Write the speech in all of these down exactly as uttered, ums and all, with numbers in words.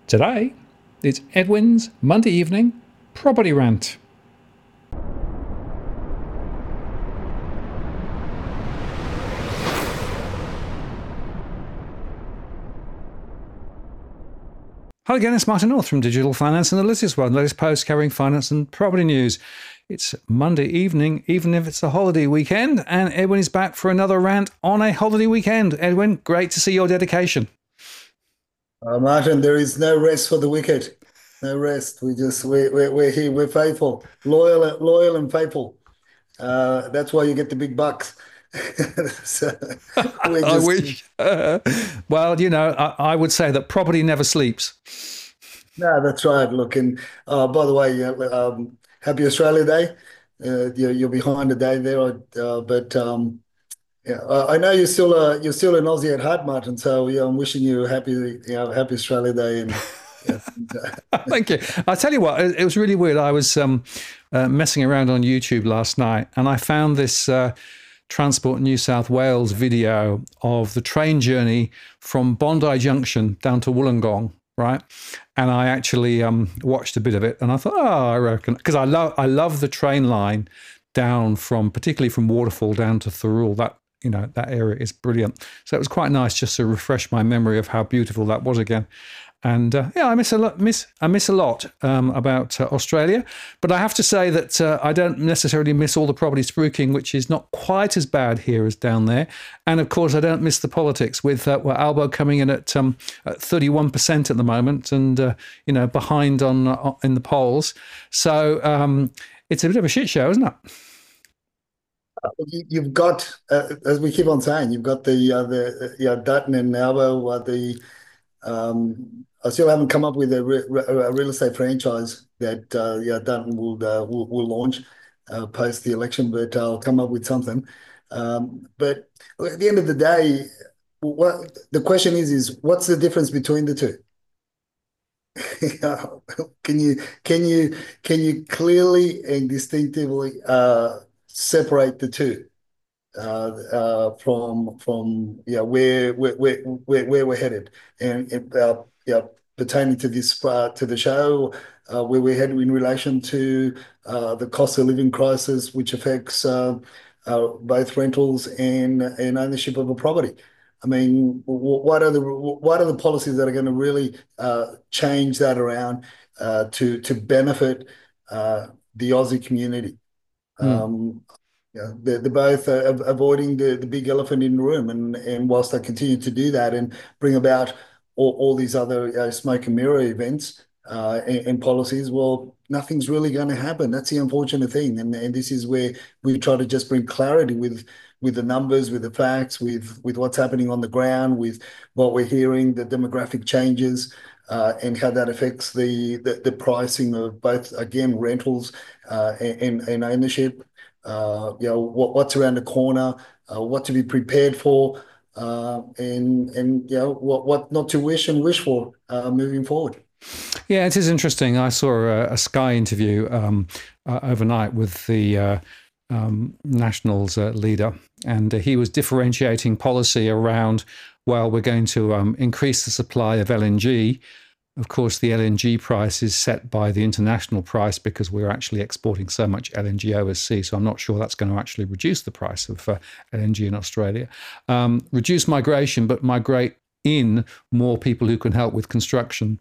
Today, it's Edwin's Monday evening property rant. Hello again, it's Martin North from Digital Finance Analytics World, latest post covering finance and property news. It's Monday evening, even if it's a holiday weekend, and Edwin is back for another rant on a holiday weekend. Edwin, great to see your dedication. Uh, Martin, there is no rest for the wicked. No rest. We just we we we're here. We're faithful, loyal, loyal, and faithful. Uh, that's why you get the big bucks. So we're I just wish. Uh, well, you know, I, I would say that property never sleeps. no. That's right. Look, and uh, by the way, yeah, um, happy Australia Day. Uh, you're, you're behind a day there, uh, but um, yeah, I, I know you're still a you're still an Aussie at heart, Martin. So yeah, I'm wishing you a happy you know happy Australia Day and yeah. Thank you. I'll tell you what, it, it was really weird. I was um, uh, messing around on YouTube last night and I found this uh, Transport New South Wales video of the train journey from Bondi Junction down to Wollongong, right? And I actually um, watched a bit of it and I thought, oh, I reckon, because I love, I love the train line down from, particularly from Waterfall down to Thirroul. That, you know, that area is brilliant. So it was quite nice just to refresh my memory of how beautiful that was again. And uh, yeah, I miss a lot. Miss I miss a lot um, about uh, Australia, but I have to say that uh, I don't necessarily miss all the property spruiking, which is not quite as bad here as down there. And of course, I don't miss the politics with uh, well, Albo coming in at um, thirty-one percent at the moment, and uh, you know behind on uh, in the polls. So um, it's a bit of a shit show, isn't it? You- You've got, uh, as we keep on saying, you've got the uh, the yeah Dutton and Albo. Uh, the um, I still haven't come up with a, re a real estate franchise that uh, yeah Dutton will uh, will, will launch uh, post the election, but I'll come up with something. Um, but at the end of the day, what the question is is what's the difference between the two? Can you can you can you clearly and distinctively uh, separate the two? uh, uh, from from yeah where where where where, where we're headed and uh, yeah pertaining to this uh, to the show uh, where we're headed in relation to uh, the cost of living crisis which affects uh, uh, both rentals and and ownership of a property. I mean, what are the what are the policies that are going to really uh, change that around uh, to to benefit uh, the Aussie community? Hmm. Um, yeah, they're, they're both uh, avoiding the, the big elephant in the room, and and whilst they continue to do that and bring about all, all these other uh, smoke and mirror events uh, and, and policies, well, nothing's really going to happen. That's the unfortunate thing, and and this is where we try to just bring clarity with with the numbers, with the facts, with with what's happening on the ground, with what we're hearing, the demographic changes. Uh, and how that affects the, the the pricing of both again rentals uh, and, and ownership, uh, you know, what, what's around the corner, uh, what to be prepared for, uh, and and you know what what not to wish and wish for uh, moving forward. Yeah, it is interesting. I saw a, a Sky interview um, uh, overnight with the uh, um, Nationals uh, leader, and uh, he was differentiating policy around, well, we're going to um, increase the supply of L N G. Of course, the L N G price is set by the international price because we're actually exporting so much L N G overseas. So I'm not sure that's going to actually reduce the price of uh, L N G in Australia. Um, reduce migration, but migrate in more people who can help with construction.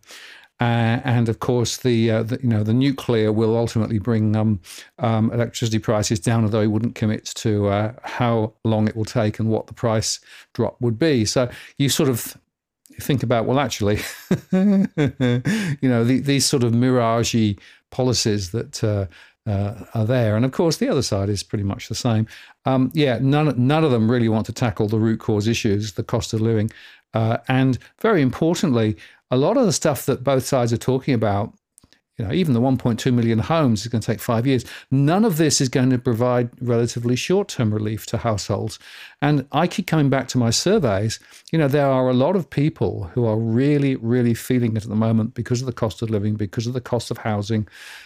Uh, and of course, the, uh, the you know the nuclear will ultimately bring um, um, electricity prices down, although he wouldn't commit to uh, how long it will take and what the price drop would be. So you sort of think about, well, actually, you know, the, these sort of mirage policies that uh, uh, are there, and of course, the other side is pretty much the same. Um, yeah, none none of them really want to tackle the root cause issues, the cost of living, uh, and very importantly, a lot of the stuff that both sides are talking about, you know, even the one point two million homes is going to take five years. None of this is going to provide relatively short-term relief to households. And I keep coming back to my surveys. You know, there are a lot of people who are really, really feeling it at the moment because of the cost of living, because of the cost of housing,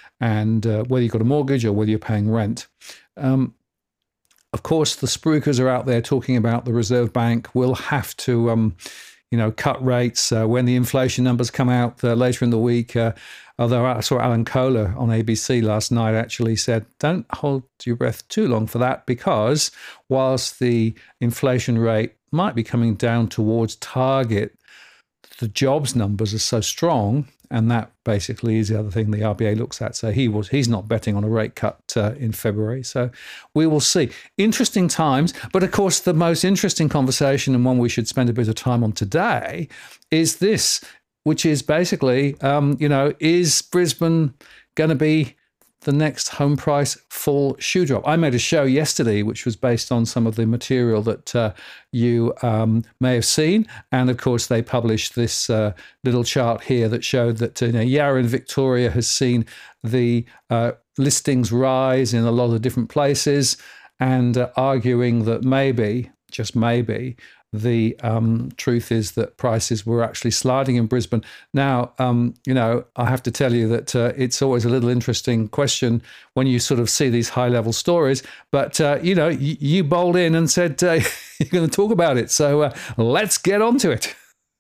and uh, whether you've got a mortgage or whether you're paying rent. Um, of course, the spruikers are out there talking about the Reserve Bank will have to um, you know, cut rates uh, when the inflation numbers come out uh, later in the week. Uh, although I saw Alan Kohler on A B C last night actually said, don't hold your breath too long for that, because whilst the inflation rate might be coming down towards target, the jobs numbers are so strong, and that basically is the other thing the R B A looks at. So he was he's not betting on a rate cut uh, in February. So we will see. Interesting times, but of course the most interesting conversation, and one we should spend a bit of time on today, is this, which is basically, um, you know, is Brisbane going to be the next home price full shoe drop? I made a show yesterday which was based on some of the material that uh, you um, may have seen, and of course they published this uh, little chart here that showed that uh, you know, Yarra in Victoria has seen the uh, listings rise in a lot of different places, and uh, arguing that maybe, just maybe, the um, truth is that prices were actually sliding in Brisbane. Now, um, you know, I have to tell you that uh, it's always a little interesting question when you sort of see these high-level stories. But, uh, you know, you, you bowled in and said uh, you're going to talk about it. So uh, let's get on to it.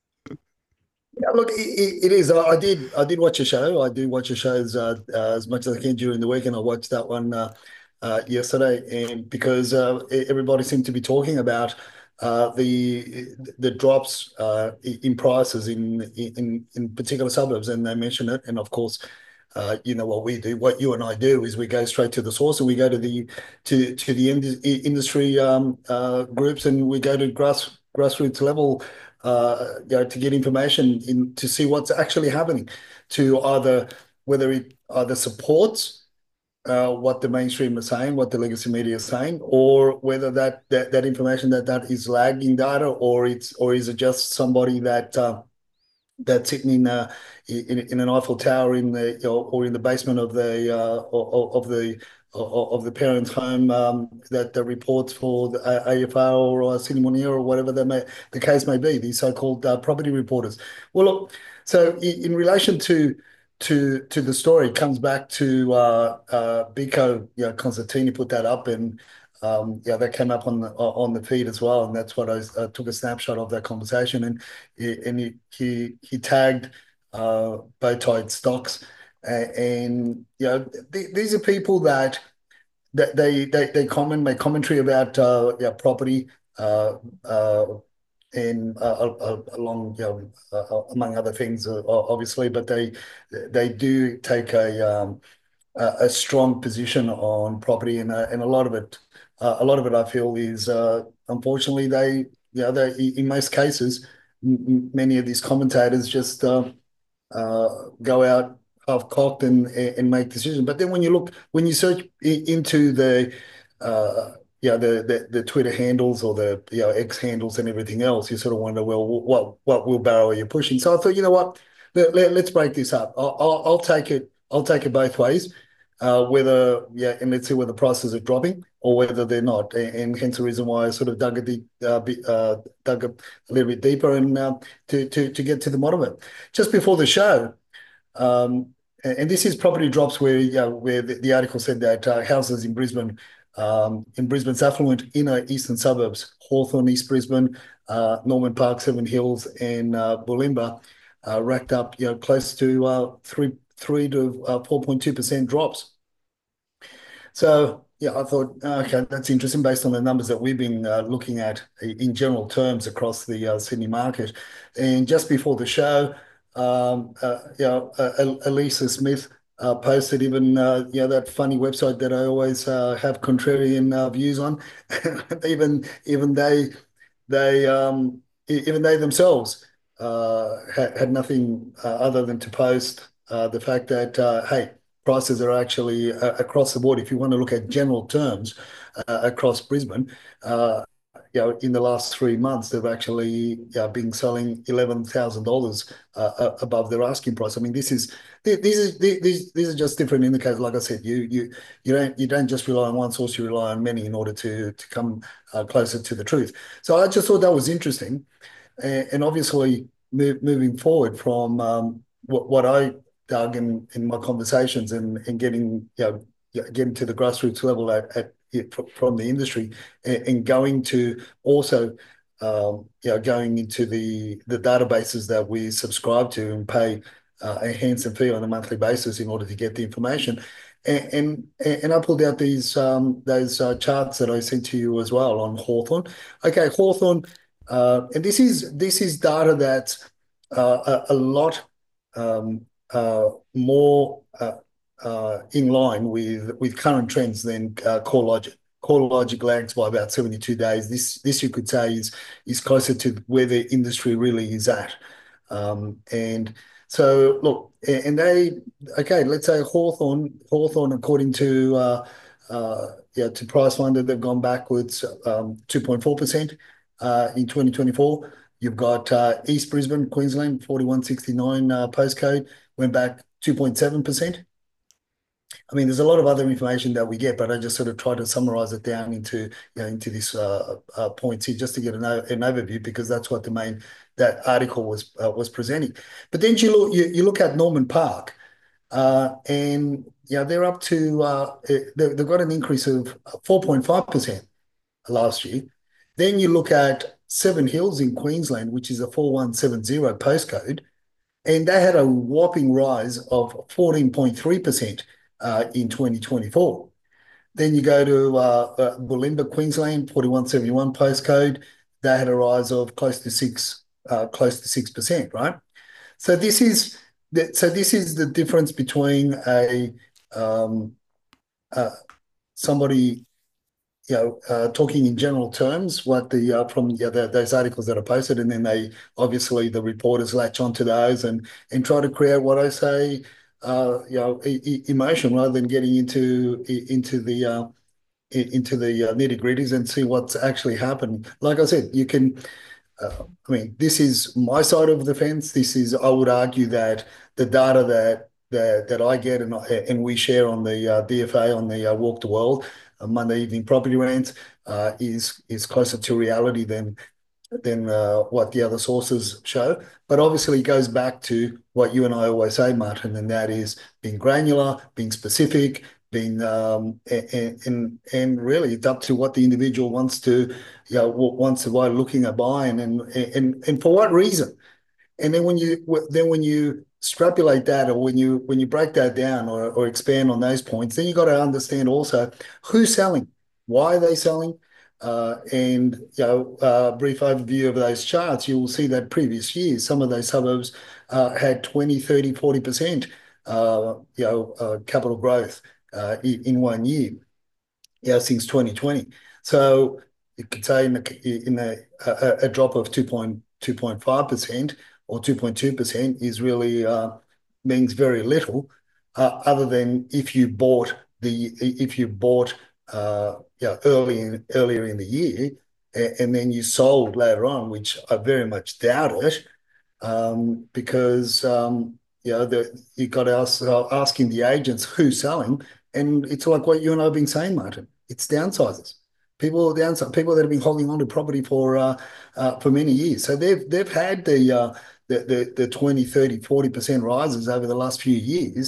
Yeah, look, it, it is. I did. I did watch a show. I do watch the shows uh, uh, as much as I can during the week, and I watched that one uh, uh, yesterday. And because uh, everybody seemed to be talking about uh, the the drops uh, in prices in in in particular suburbs, and they mention it. And of course, uh, you know what we do, what you and I do, is we go straight to the source, and we go to the to to the ind industry um, uh, groups, and we go to grass grassroots level. Uh, you know, to get information in to see what's actually happening, to either whether it either supports uh, what the mainstream is saying, what the legacy media is saying, or whether that that, that information that that is lagging data, or it's or is it just somebody that uh, that's sitting in, uh, in in an Eiffel Tower in the, you know, or in the basement of the uh, of, of the of the parents' home um, that the reports for the A F R or uh, Sydney Morning or whatever they may, the case may be, these so-called uh, property reporters. Well, look, so in, in relation to to to the story, it comes back to uh, uh, Bico, you know, Constantini put that up, and um, yeah, that came up on the on the feed as well, and that's what I uh, took a snapshot of that conversation, and and he he, he tagged uh, Bowtide Stocks, and, and you know th these are people that that they they they comment make commentary about uh, yeah, property uh, uh, and uh, uh, along, you know, uh, among other things, uh, obviously, but they they do take a um, a, a strong position on property, and uh, and a lot of it, uh, a lot of it, I feel, is uh, unfortunately they, you know, they in most cases, m many of these commentators just uh, uh, go out half cocked and and make decisions. But then when you look, when you search into the uh, yeah, the, the the Twitter handles or the, you know, X handles and everything else, you sort of wonder, well, what what wheelbarrow are you pushing? So I thought, you know what, let, let, let's break this up. I'll, I'll, I'll take it. I'll take it both ways. Uh, whether yeah, and let's see whether prices are dropping or whether they're not, and, and hence the reason why I sort of dug a deep, uh, bit, uh, dug a, a little bit deeper, and uh, to to to get to the bottom of it. Just before the show, um, and, and this is property drops where, yeah, where the, the article said that uh, houses in Brisbane, um, in Brisbane's affluent inner eastern suburbs, Hawthorn, East Brisbane, uh, Norman Park, Seven Hills, and uh, Bulimba, uh, racked up, you know, close to uh, three three to uh, four point two percent drops. So yeah, I thought, okay, that's interesting based on the numbers that we've been uh, looking at in general terms across the uh, Sydney market. And just before the show, um, uh, you know, uh, Elisa Smith uh, posted even, uh, you know, that funny website that I always uh, have contrarian uh, views on. even even they they um, even they themselves uh, had, had nothing uh, other than to post uh, the fact that uh, hey, prices are actually uh, across the board. If you want to look at general terms uh, across Brisbane, uh, you know, in the last three months, they've actually uh, been selling eleven thousand dollars uh, above their asking price. I mean, this is these are these these are just different indicators. Like I said, you you you don't you don't just rely on one source; you rely on many in order to to come uh, closer to the truth. So I just thought that was interesting, and, and obviously move, moving forward from um, what what I dug in in my conversations, and and getting, you know, getting to the grassroots level at, at from the industry, and, and going to also um, you know, going into the the databases that we subscribe to and pay uh, a handsome fee on a monthly basis in order to get the information. And and, and I pulled out these um, those uh, charts that I sent to you as well on Hawthorn. Okay, Hawthorn, uh, and this is this is data that's uh, a, a lot um, uh, more uh, uh, in line with with current trends than uh, CoreLogic. CoreLogic lags by about seventy-two days. This this you could say is is closer to where the industry really is at. Um, and so look, and they okay, let's say Hawthorn, Hawthorn, according to uh, uh, yeah, to Price Finder, they've gone backwards um, two point four percent uh, in twenty twenty-four. You've got uh, East Brisbane, Queensland, forty-one sixty-nine uh, postcode, went back two point seven percent. I mean, there's a lot of other information that we get, but I just sort of try to summarize it down into, you know, into this uh, uh, points here just to get an, an overview, because that's what the main that article was uh, was presenting. But then you look you, you look at Norman Park, uh, and you know they're up to uh, they've got an increase of four point five percent last year. Then you look at Seven Hills in Queensland, which is a four one seven zero postcode, and they had a whopping rise of fourteen point three percent uh, in twenty twenty-four. Then you go to uh, uh, Bulimba, Queensland, forty-one seventy-one postcode. They had a rise of close to six, uh, close to six percent, right? So this is the, so this is the difference between a um, uh, somebody, you know, uh, talking in general terms, what the uh, from yeah, the, those articles that are posted, and then they obviously the reporters latch onto those and and try to create what I say, uh, you know, e emotion rather than getting into into the uh, into the uh, nitty gritties and see what's actually happening. Like I said, you can. Uh, I mean, this is my side of the fence. This is, I would argue that the data that that, that I get and and we share on the uh, D F A on the uh, Walk the World uh, Monday Evening Property Rants uh, is is closer to reality than than uh, what the other sources show. But obviously, it goes back to what you and I always say, Martin, and that is being granular, being specific, being um, and, and and really it's up to what the individual wants to, you know, wants to buy, looking at buying, and and and for what reason. And then when you then when you extrapolate that, or when you when you break that down, or, or expand on those points, then you got to understand also who's selling, why are they selling, uh, and you know, a uh, brief overview of those charts. You will see that previous years, some of those suburbs uh, had twenty, thirty, forty percent, uh, you know, uh, capital growth uh, in one year, you know, since twenty twenty. So you could say in a, in a, a, a drop of two point five percent or two point two percent is really uh, means very little, uh, other than if you bought the if you bought uh, you know, early in, earlier in the year, and, and then you sold later on, which I very much doubt it, um, because um, you know the, you got to ask, uh, asking the agents who's selling, and it's like what you and I have been saying, Martin. It's downsizers. People downside, people that have been holding on to property for uh, uh, for many years. So they've they've had the uh, the, the the twenty, thirty, forty percent rises over the last few years.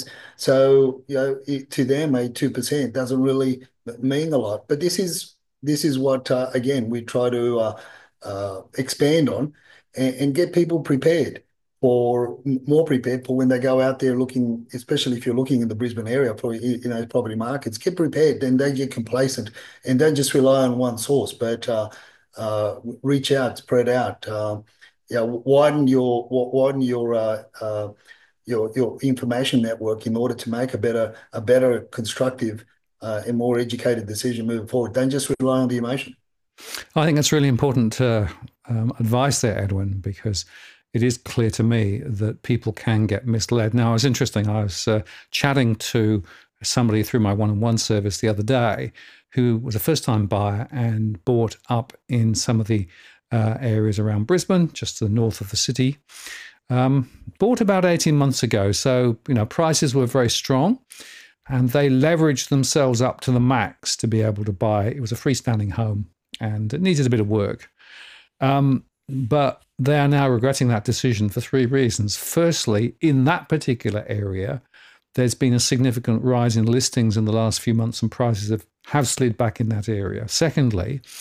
So you know, it, to them, a two percent doesn't really mean a lot. But this is this is what uh, again we try to uh, uh, expand on and, and get people prepared for more prepared for when they go out there looking, especially if you're looking in the Brisbane area for, you know, property markets. Get prepared, then don't get complacent and don't just rely on one source, but uh, uh, reach out, spread out, uh, yeah, widen your widen your uh, uh, your your information network in order to make a better a better constructive uh, and more educated decision moving forward. Don't just rely on the emotion. I think that's really important uh, um, advice there, Edwin, because it is clear to me that people can get misled. Now, it was interesting. I was uh, chatting to somebody through my one-on-one service the other day who was a first-time buyer and bought up in some of the uh, areas around Brisbane, just to the north of the city. Um, bought about eighteen months ago. So, you know, prices were very strong and they leveraged themselves up to the max to be able to buy. It was a freestanding home and it needed a bit of work. Um, But they are now regretting that decision for three reasons. Firstly, in that particular area, there's been a significant rise in listings in the last few months and prices have, have slid back in that area. Secondly,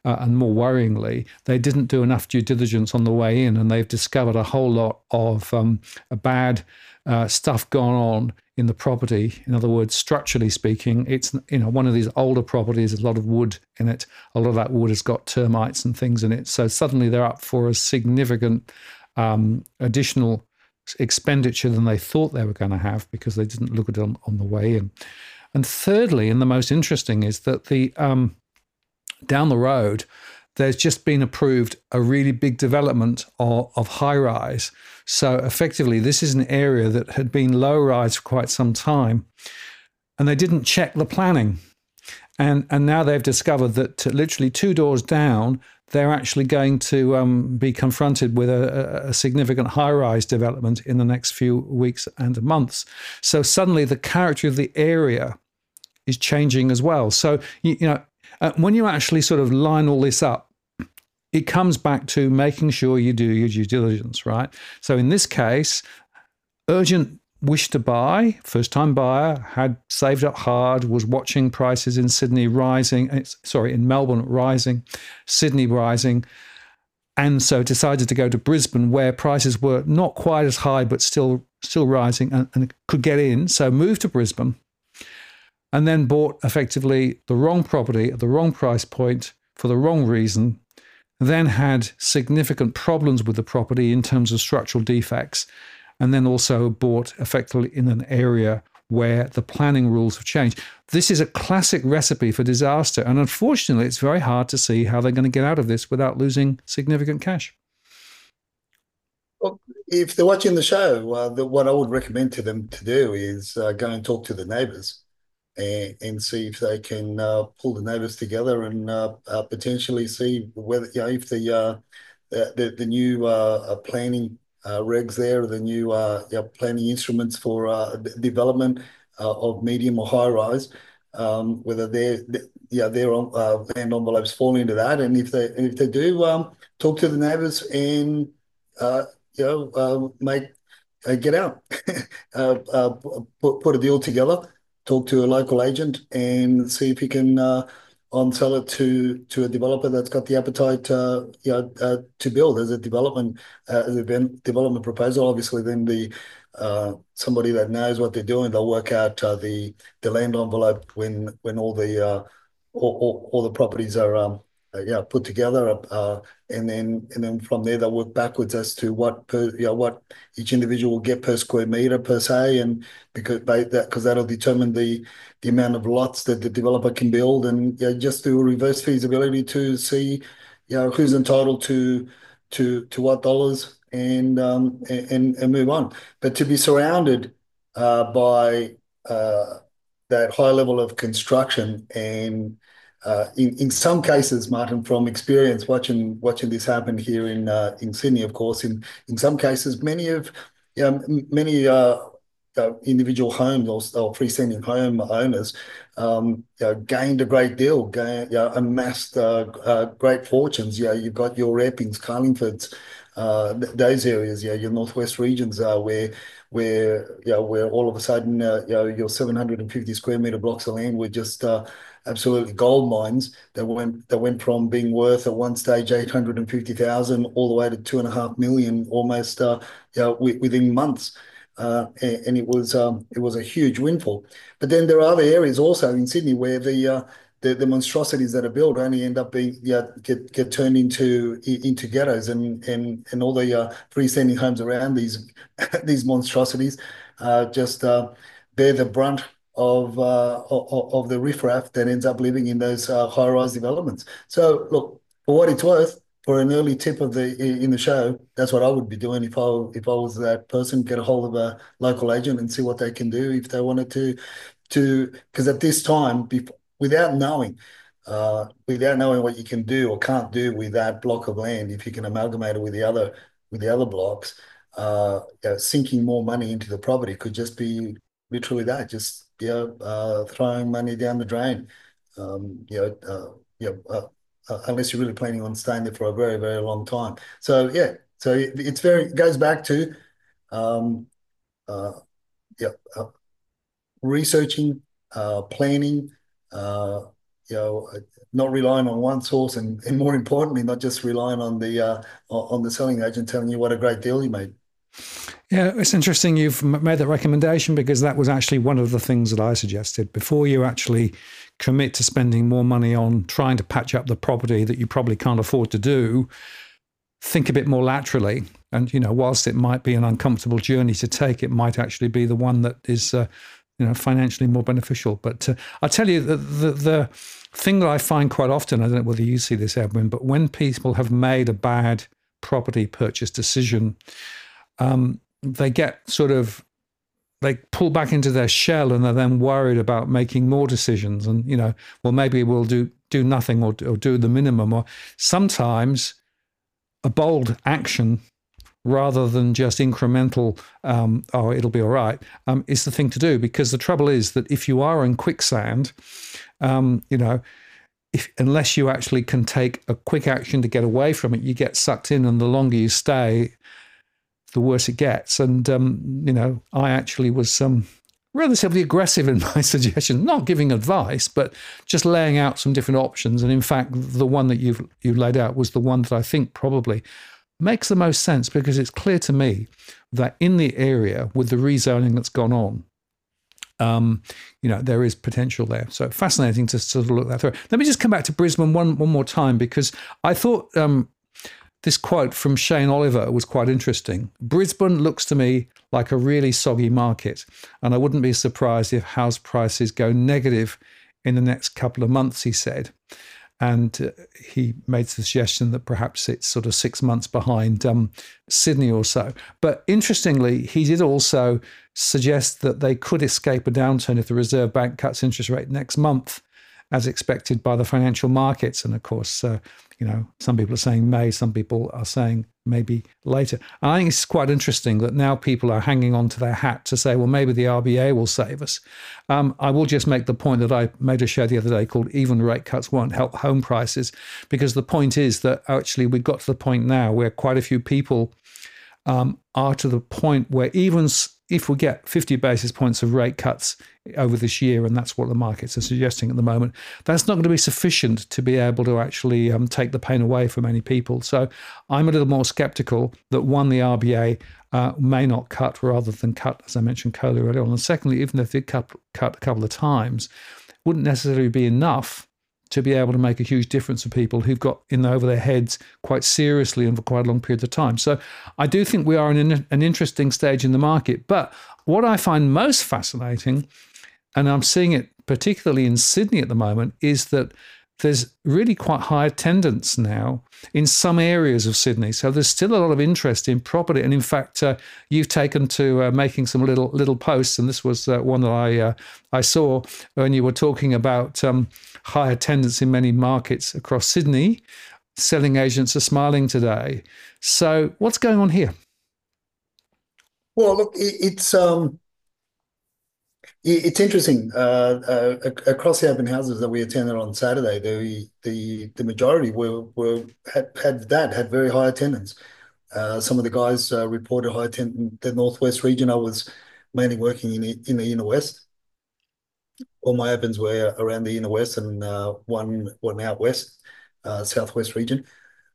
uh, and more worryingly, they didn't do enough due diligence on the way in, and they've discovered a whole lot of um, bad uh, stuff gone on in the property. In other words, structurally speaking, it's, you know, one of these older properties, a lot of wood in it. A lot of that wood has got termites and things in it. So suddenly they're up for a significant um, additional expenditure than they thought they were going to have because they didn't look at it on, on the way in. And thirdly, and the most interesting, is that the um, down the road, there's just been approved a really big development of, of high rise. So effectively, this is an area that had been low rise for quite some time, and they didn't check the planning. And, and now they've discovered that literally two doors down, they're actually going to um, be confronted with a, a significant high-rise development in the next few weeks and months. So suddenly the character of the area is changing as well. So, you, you know, uh, when you actually sort of line all this up, it comes back to making sure you do your due diligence, right? So in this case, urgent wish to buy, first-time buyer, had saved up hard, was watching prices in Sydney rising, sorry, in Melbourne rising, Sydney rising, and so decided to go to Brisbane, where prices were not quite as high, but still still rising, and, and could get in. So moved to Brisbane, and then bought effectively the wrong property at the wrong price point for the wrong reason, then had significant problems with the property in terms of structural defects, and then also bought effectively in an area where the planning rules have changed. This is a classic recipe for disaster, and unfortunately, it's very hard to see how they're going to get out of this without losing significant cash. Well, if they're watching the show, uh, the, what I would recommend to them to do is uh, go and talk to the neighbours and, and see if they can uh, pull the neighbours together and uh, uh, potentially see whether, you know, if the uh, the, the new uh, planning Uh, regs there, the new uh, yeah, planning instruments for uh, development uh, of medium or high rise, um, whether their yeah their uh, land envelopes fall into that, and if they and if they do, um, talk to the neighbours and uh, you know uh, make uh, get out, uh, uh, put put a deal together, talk to a local agent, and see if you can uh, on sell it to to a developer that's got the appetite uh, you know, uh, to build as a development uh, as a development proposal. Obviously, then the uh, somebody that knows what they're doing, they'll work out uh, the the land envelope when when all the uh, all, all, all the properties are um, uh, yeah put together, uh, and then and then from there they'll work backwards as to what per you know what each individual will get per square meter per se, and because that because that'll determine the the amount of lots that the developer can build, and you know, just do a reverse feasibility to see you know who's entitled to to to what dollars, and um and and move on. But to be surrounded uh, by uh, that high level of construction, and uh, in in some cases, Martin, from experience watching watching this happen here in uh, in Sydney, of course, in in some cases, many of you know, many uh, uh, individual homes or, or freestanding home owners um, you know, gained a great deal, gained, you know, amassed uh, uh, great fortunes. You know, you've got your Eppings, Carlingfords, uh, th those areas, yeah, your northwest regions are where where you know where all of a sudden uh, you know your seven hundred fifty square meter blocks of land were just uh, absolutely gold mines that went that went from being worth at one stage eight hundred fifty thousand all the way to two and a half million almost uh, you know, within months. Uh, and, and it was um, it was a huge windfall. But then there are other areas also in Sydney where the uh, the, the monstrosities that are built only end up being yeah get get turned into into ghettos, and and and all the uh, freestanding homes around these these monstrosities uh, just uh, bear the brunt of, uh, of of the riffraff that ends up living in those uh, high-rise developments. So look, for what it's worth, for an early tip of the in the show, that's what I would be doing if I if I was that person. Get a hold of a local agent and see what they can do if they wanted to to because at this time, without knowing, uh, without knowing what you can do or can't do with that block of land, if you can amalgamate it with the other with the other blocks, uh, you know, sinking more money into the property could just be literally that, just you know, uh, throwing money down the drain. Um, you know, uh, you know, uh, uh, unless you're really planning on staying there for a very, very long time. So yeah, so it, it's very it goes back to um, uh, yeah, uh, researching, uh, planning, uh, you know, not relying on one source, and, and more importantly, not just relying on the uh, on the selling agent telling you what a great deal you made. Yeah, it's interesting you've made that recommendation because that was actually one of the things that I suggested. Before you actually commit to spending more money on trying to patch up the property that you probably can't afford to do, think a bit more laterally. And, you know, whilst it might be an uncomfortable journey to take, it might actually be the one that is, uh, you know, financially more beneficial. But uh, I tell you, the, the, the thing that I find quite often, I don't know whether you see this, Edwin, but when people have made a bad property purchase decision, um, they get sort of, they pull back into their shell and they're then worried about making more decisions. And, you know, well, maybe we'll do, do nothing or, or do the minimum. Or sometimes a bold action rather than just incremental, um, oh, it'll be all right, um, is the thing to do. Because the trouble is that if you are in quicksand, um, you know, if, unless you actually can take a quick action to get away from it, you get sucked in, and the longer you stay, the worse it gets. And, um, you know, I actually was um, relatively aggressive in my suggestion, not giving advice, but just laying out some different options. And in fact, the one that you've you laid out was the one that I think probably makes the most sense, because it's clear to me that in the area with the rezoning that's gone on, um, you know, there is potential there. So fascinating to sort of look that through. Let me just come back to Brisbane one, one more time, because I thought um, this quote from Shane Oliver was quite interesting. Brisbane looks to me like a really soggy market, and I wouldn't be surprised if house prices go negative in the next couple of months, he said. And uh, he made the suggestion that perhaps it's sort of six months behind um, Sydney or so. But interestingly, he did also suggest that they could escape a downturn if the Reserve Bank cuts interest rate next month, as expected by the financial markets. And of course, uh, you know, some people are saying May, some people are saying maybe later. And I think it's quite interesting that now people are hanging on to their hat to say, well, maybe the R B A will save us. Um, I will just make the point that I made a show the other day called Even Rate Cuts Won't Help Home Prices, because the point is that actually we've got to the point now where quite a few people um, are to the point where even if we get fifty basis points of rate cuts over this year, and that's what the markets are suggesting at the moment, that's not going to be sufficient to be able to actually um, take the pain away for many people. So I'm a little more skeptical that, one, the R B A uh, may not cut rather than cut, as I mentioned, Kohler earlier on. And secondly, even if they cut, cut a couple of times, wouldn't necessarily be enough to be able to make a huge difference for people who've got in over their heads quite seriously and for quite a long period of time. So I do think we are in an interesting stage in the market. But what I find most fascinating, and I'm seeing it particularly in Sydney at the moment, is that there's really quite high attendance now in some areas of Sydney. So there's still a lot of interest in property. And in fact, uh, you've taken to uh, making some little little posts, and this was uh, one that I uh, I saw when you were talking about um, high attendance in many markets across Sydney. Selling agents are smiling today. So what's going on here? Well, look, it, it's um, it, it's interesting. Uh, uh, ac- across the open houses that we attended on Saturday, the the the majority were were had, had that had very high attendance. Uh, some of the guys uh, reported high attendance. The Northwest region, I was mainly working in the, in the inner west. All my opens were around the inner west, and uh, one one out west, uh, southwest region.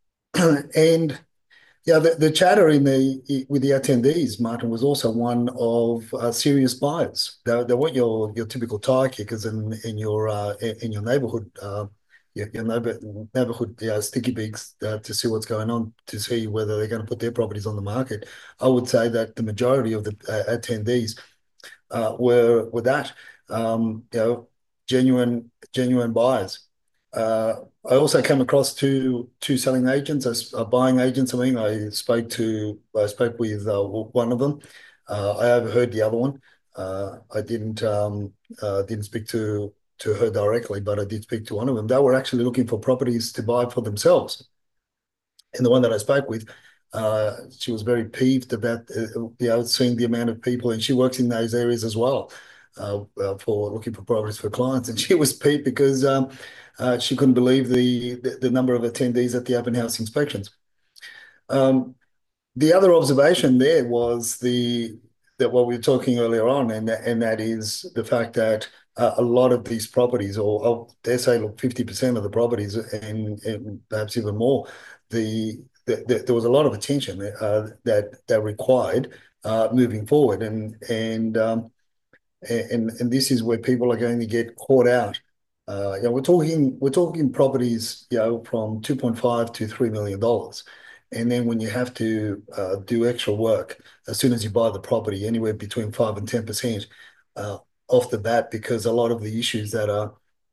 And yeah, the, the chatter in the with the attendees, Martin, was also one of uh, serious buyers. They, they weren't your your typical tire kickers in in your uh, in your neighbourhood, uh, your, your neighbour, neighbourhood uh, sticky bigs uh, to see what's going on, to see whether they're going to put their properties on the market. I would say that the majority of the uh, attendees uh, were were that um, you know genuine genuine buyers. Uh, I also came across two two selling agents, as uh, buying agents. I mean, I spoke to I spoke with uh, one of them. Uh, I overheard the other one. Uh, I didn't um, uh, didn't speak to to her directly, but I did speak to one of them. They were actually looking for properties to buy for themselves. And the one that I spoke with, uh, she was very peeved about uh, you know seeing the amount of people, and she works in those areas as well uh, uh, for looking for properties for clients. And she was peeved because um, uh, she couldn't believe the, the the number of attendees at the open house inspections. Um, the other observation there was the that what we were talking earlier on, and that, and that is the fact that uh, a lot of these properties, or, or they say, look, fifty percent of the properties, and, and perhaps even more, the, the, the there was a lot of attention uh, that that required uh, moving forward, and and um, and and this is where people are going to get caught out. Uh, you know, we're talking we're talking properties, you know, from two point five to three million dollars, and then when you have to uh, do extra work as soon as you buy the property, anywhere between five and ten percent uh, off the bat, because a lot of the issues that are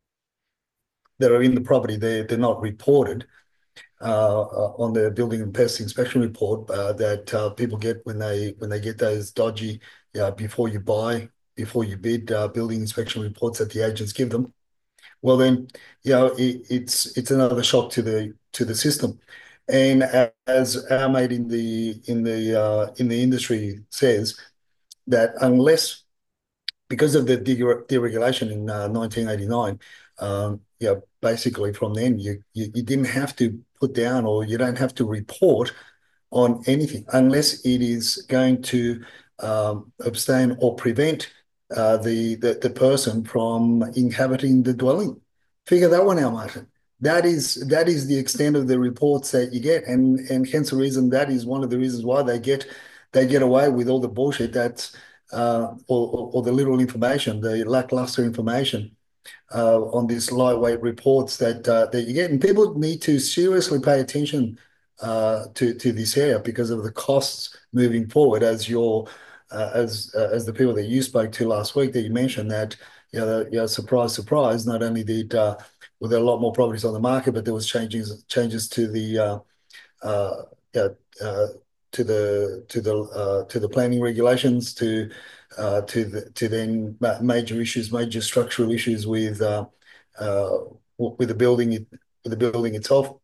that are in the property, they they're not reported uh, uh, on the building and pest inspection report uh, that uh, people get when they when they get those dodgy, yeah, before you buy, before you bid, uh, building inspection reports that the agents give them. Well, then, you know, it, it's it's another shock to the to the system. And as our mate in the in the uh, in the industry says, that unless, because of the deregulation in uh, nineteen eighty-nine, um, yeah, basically from then you, you you didn't have to put down, or you don't have to report on anything unless it is going to um, abstain or prevent uh, the, the the person from inhabiting the dwelling. Figure that one out, Martin. That is that is the extent of the reports that you get, and and hence the reason, that is one of the reasons why they get they get away with all the bullshit that's uh, or, or, or the little information, the lackluster information uh, on these lightweight reports that uh, that you get. And people need to seriously pay attention uh, to to this area because of the costs moving forward. As your uh, as uh, as the people that you spoke to last week, that you mentioned that, you know, you know, surprise, surprise, not only did uh, were there a lot more properties on the market, but there was changes changes to the uh, uh, yeah, uh, to the to the uh, to the planning regulations, to uh, to the to then major issues, major structural issues with uh, uh, with the building with the building itself.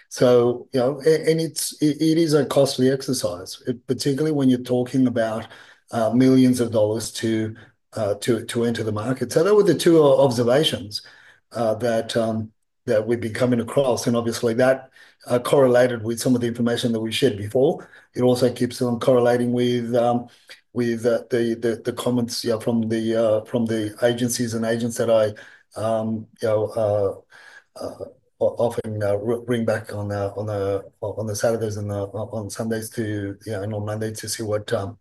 So, you know, and it's it, it is a costly exercise, particularly when you're talking about uh, millions of dollars to uh, to to enter the market. So that were the two observations uh, that um, that we've been coming across, and obviously that uh, correlated with some of the information that we shared before. It also keeps on correlating with um, with uh, the, the the comments, yeah, from the uh, from the agencies and agents that I um, you know uh, uh, often uh, bring back on uh, on the on the Saturdays and the, on Sundays to, you know, and on Monday, to see what um,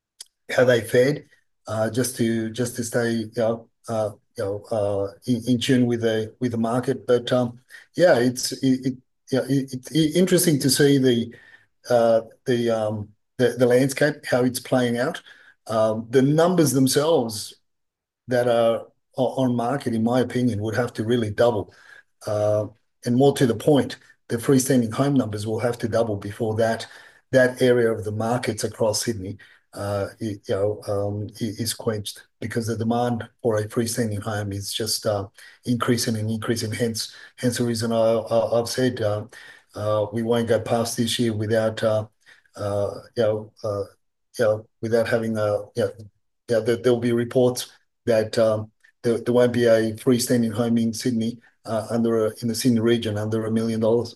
how they fared, uh, just to just to stay, you know, uh, you know, uh, in, in tune with the with the market. But um, yeah, it's it, it yeah, it, it's interesting to see the uh, the um, the the landscape, how it's playing out. Um, the numbers themselves that are on market, in my opinion, would have to really double. Uh, and more to the point, the freestanding home numbers will have to double before that that area of the markets across Sydney uh, you know, um, is quenched, because the demand for a freestanding home is just uh, increasing and increasing. Hence, hence the reason I, I, I've said uh, uh, we won't go past this year without uh, uh, you know uh, you know without having a you know, yeah, there, there'll be reports that um, there, there won't be a freestanding home in Sydney uh, under a, in the Sydney region under a million dollars.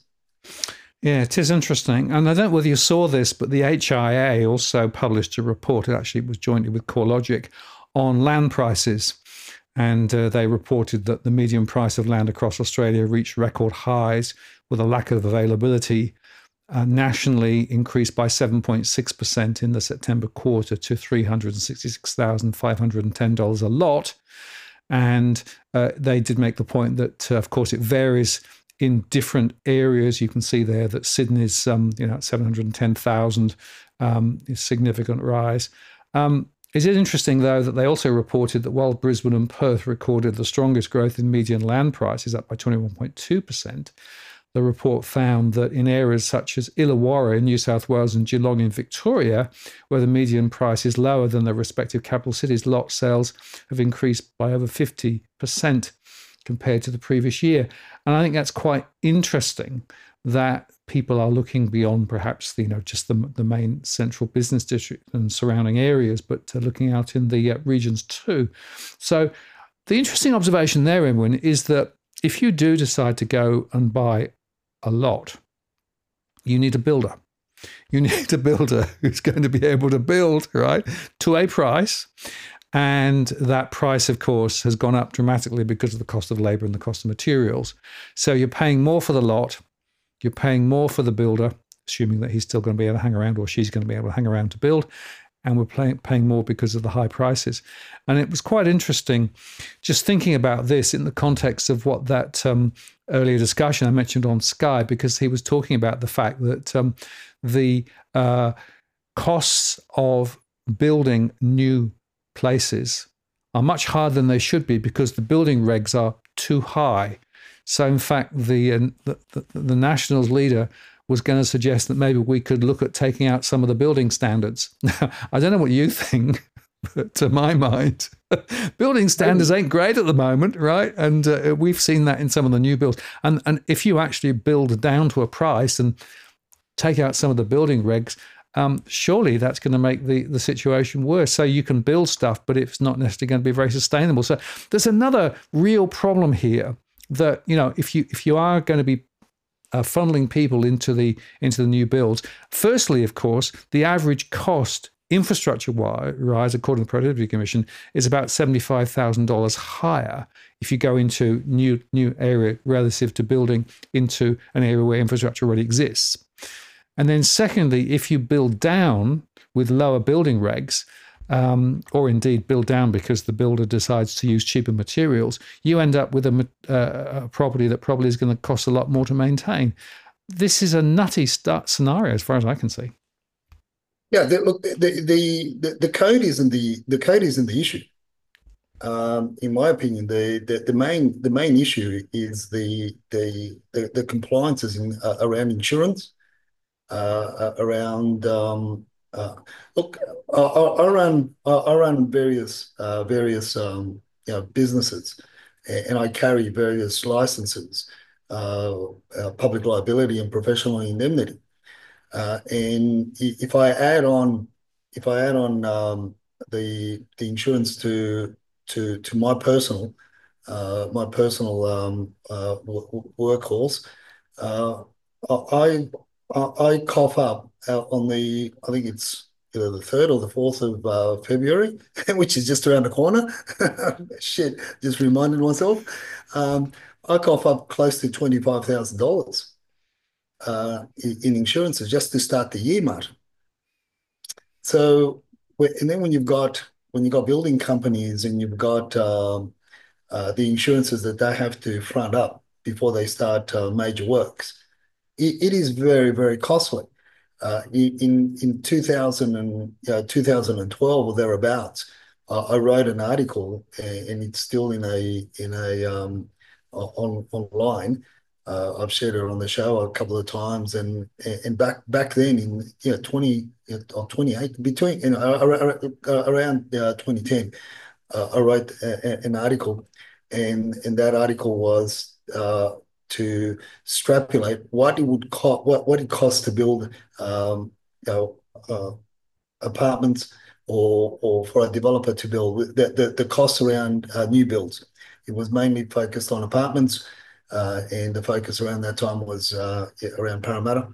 Yeah, it is interesting. And I don't know whether you saw this, but the H I A also published a report. It actually was jointly with CoreLogic on land prices. And uh, they reported that the median price of land across Australia reached record highs, with a lack of availability uh, nationally increased by seven point six percent in the September quarter to three hundred sixty-six thousand five hundred ten dollars a lot. And uh, they did make the point that, uh, of course, it varies in different areas. You can see there that Sydney's, um, you know, seven hundred ten thousand um, is a significant rise. Um, Is it interesting, though, that they also reported that while Brisbane and Perth recorded the strongest growth in median land prices, up by twenty-one point two percent, the report found that in areas such as Illawarra in New South Wales and Geelong in Victoria, where the median price is lower than their respective capital cities, lot sales have increased by over fifty percent compared to the previous year. And I think that's quite interesting, that people are looking beyond perhaps, you know, just the, the main central business district and surrounding areas, but uh, looking out in the uh, regions too. So the interesting observation there, Edwin, is that if you do decide to go and buy a lot, you need a builder. You need a builder who's going to be able to build, right, to a price. And that price, of course, has gone up dramatically because of the cost of labor and the cost of materials. So you're paying more for the lot, you're paying more for the builder, assuming that he's still going to be able to hang around or she's going to be able to hang around to build. And we're pay- paying more because of the high prices. And it was quite interesting just thinking about this in the context of what that um, earlier discussion I mentioned on Sky, because he was talking about the fact that um, the uh, costs of building new places are much higher than they should be because the building regs are too high. So in fact, the, uh, the, the, the Nationals leader was going to suggest that maybe we could look at taking out some of the building standards. Now, I don't know what you think, but to my mind, building standards ain't great at the moment, right? And uh, we've seen that in some of the new builds. And, and if you actually build down to a price and take out some of the building regs, um, surely that's going to make the, the situation worse. So you can build stuff, but it's not necessarily going to be very sustainable. So there's another real problem here that, you know, if you if you are going to be Uh, funneling people into the into the new builds. Firstly, of course, the average cost infrastructure-wise, according to the Productivity Commission, is about seventy-five thousand dollars higher if you go into new new area relative to building into an area where infrastructure already exists. And then secondly, if you build down with lower building regs, Um, or indeed build down because the builder decides to use cheaper materials, you end up with a, uh, a property that probably is going to cost a lot more to maintain. This is a nutty start scenario as far as I can see. Yeah, the, look, the, the the the code isn't the the code isn't the issue. Um, in my opinion, the, the the main the main issue is the the the, the compliances in uh, around insurance, uh, uh, around um, uh, look, I, I run I run various uh, various um, you know, businesses, and I carry various licenses, uh, uh, public liability and professional indemnity. Uh, and if I add on, if I add on um, the the insurance to to to my personal uh, my personal um, uh, workhorse, uh, I, I I cough up out on the I think it's either the third or the fourth of uh, February, which is just around the corner. Shit, just reminded myself. Um, I cough up close to twenty five thousand dollars uh, in insurances just to start the year, Martin. So, and then when you've got when you've got building companies and you've got um, uh, the insurances that they have to front up before they start uh, major works, it, it is very, very costly. Uh, in in two thousand and uh, two thousand twelve or thereabouts, uh, I wrote an article, and it's still in a in a um, on online. Uh, I've shared it on the show a couple of times, and and back back then in you know twenty or twenty-eight between you know around uh, twenty ten, uh, I wrote a, an article, and and that article was uh, to extrapolate what it would cost, what what it costs to build um, you know uh, apartments, or or for a developer to build the the, the costs around uh, new builds. It was mainly focused on apartments. Uh, and the focus around that time was uh, around Parramatta.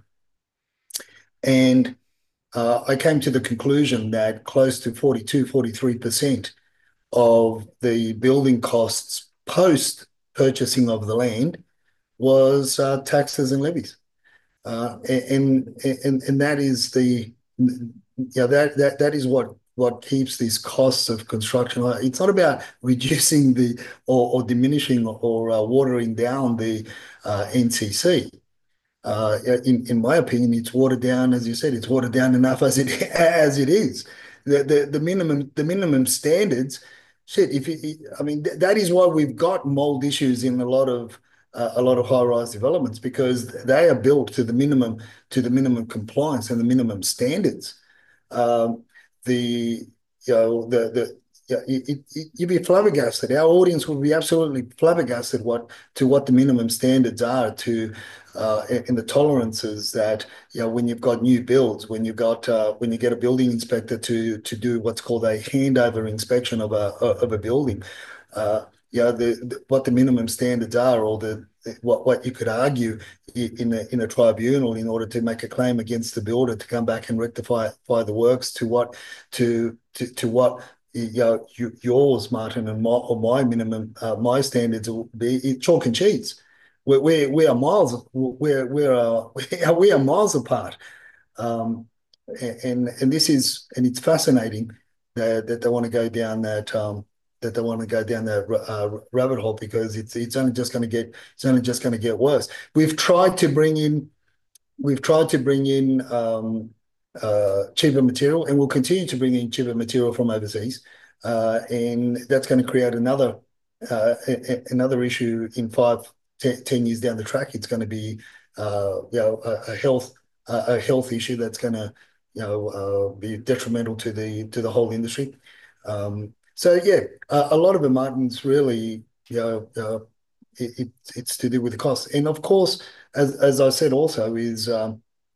And uh, I came to the conclusion that close to forty-two, forty-three percent of the building costs post purchasing of the land was uh, taxes and levies. Uh, and, and, and that is the, yeah, that, that, that is what what keeps these costs of construction. It's not about reducing the or, or diminishing or uh, watering down the uh, N C C. Uh, in in my opinion, it's watered down, as you said, it's watered down enough as it as it is. The the, the minimum the minimum standards. Shit, if it, I mean th that is why we've got mold issues in a lot of uh, a lot of high-rise developments, because they are built to the minimum to the minimum compliance and the minimum standards. Um, the you know the the yeah, it, it, you'd be flabbergasted. Our audience would be absolutely flabbergasted what to what the minimum standards are to uh, in the tolerances that you know when you've got new builds, when you've got uh, when you get a building inspector to to do what's called a handover inspection of a of a building. Uh, yeah, the, the what the minimum standards are, or the what what you could argue in a in a tribunal in order to make a claim against the builder to come back and rectify the works to what to to to what you know yours, Martin, and my or my minimum uh, my standards will be chalk and cheese. We're we we are miles we're we're uh, we are miles apart. Um, and and this is and it's fascinating that, that they want to go down that um, that they want to go down that uh, rabbit hole because it's it's only just going to get it's only just going to get worse. We've tried to bring in we've tried to bring in um, uh, cheaper material, and we'll continue to bring in cheaper material from overseas, uh, and that's going to create another uh, a, another issue in five, ten, ten years down the track. It's going to be uh, you know a, a health a health issue that's going to you know uh, be detrimental to the to the whole industry. Um, so yeah, uh, a lot of it, Martin's really you know uh, it, it, it's to do with the cost, and of course, as as I said, also is um,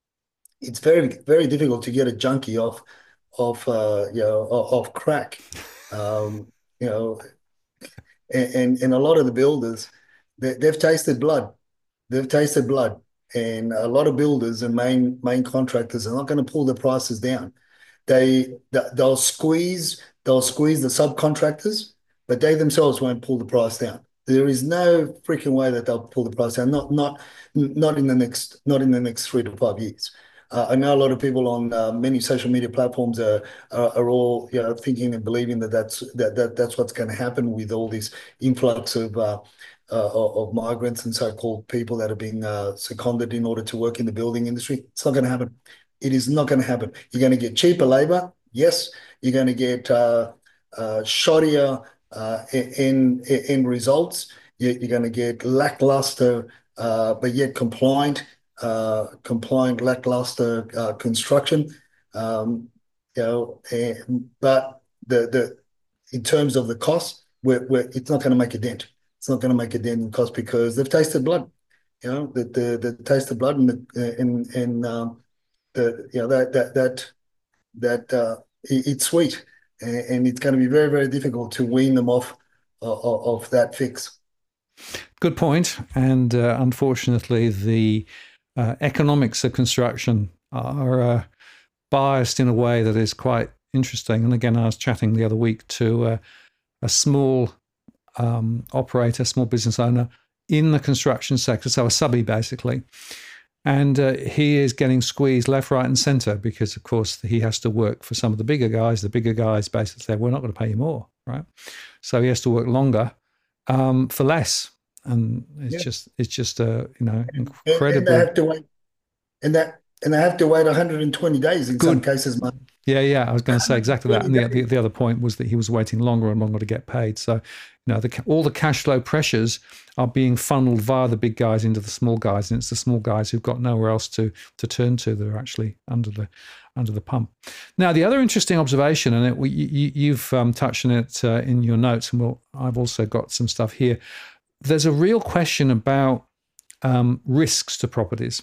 it's very very difficult to get a junkie off off uh, you know off crack, um, you know, and, and and a lot of the builders they, they've tasted blood, they've tasted blood. And a lot of builders and main main contractors are not going to pull the prices down. They they'll squeeze they'll squeeze the subcontractors, but they themselves won't pull the price down. There is no freaking way that they'll pull the price down. Not not not in the next not in the next three to five years. Uh, I know a lot of people on uh, many social media platforms are, are are all you know thinking and believing that that's that, that that's what's going to happen with all this influx of. Uh, uh, of migrants and so-called people that are being uh, seconded in order to work in the building industry. It's not going to happen. It is not going to happen. You're going to get cheaper labor, yes. You're going to get uh, uh, shoddier uh, in, in in results. You're, you're going to get lackluster, uh, but yet compliant, uh, compliant lackluster uh, construction. Um, you know, and, but the the in terms of the cost, we're, we're, it's not going to make a dent. It's not going to make a dent in cost because they've tasted blood, you know, the the, the taste of blood and the and and um, the you know that that that that uh, it, it's sweet and, and it's going to be very very difficult to wean them off of, of that fix. Good point. And uh, unfortunately, the uh, economics of construction are uh, biased in a way that is quite interesting. And again, I was chatting the other week to uh, a small Um, operator, small business owner in the construction sector, so a subby basically. And uh, he is getting squeezed left, right, and centre because, of course, he has to work for some of the bigger guys. The bigger guys basically say, "We're not going to pay you more," right? So he has to work longer um, for less, and it's yeah. just it's just a uh, you know incredible. And they have to wait, and that and they have to wait one hundred twenty days in Good. some cases. Mark. Yeah, yeah, I was going to say exactly that. And the, the the other point was that he was waiting longer and longer to get paid. So, you know, the, all the cash flow pressures are being funneled via the big guys into the small guys, and it's the small guys who've got nowhere else to to turn to that are actually under the under the pump. Now, the other interesting observation, and it, you, you've um, touched on it uh, in your notes, and we'll, I've also got some stuff here. There's a real question about um, risks to properties.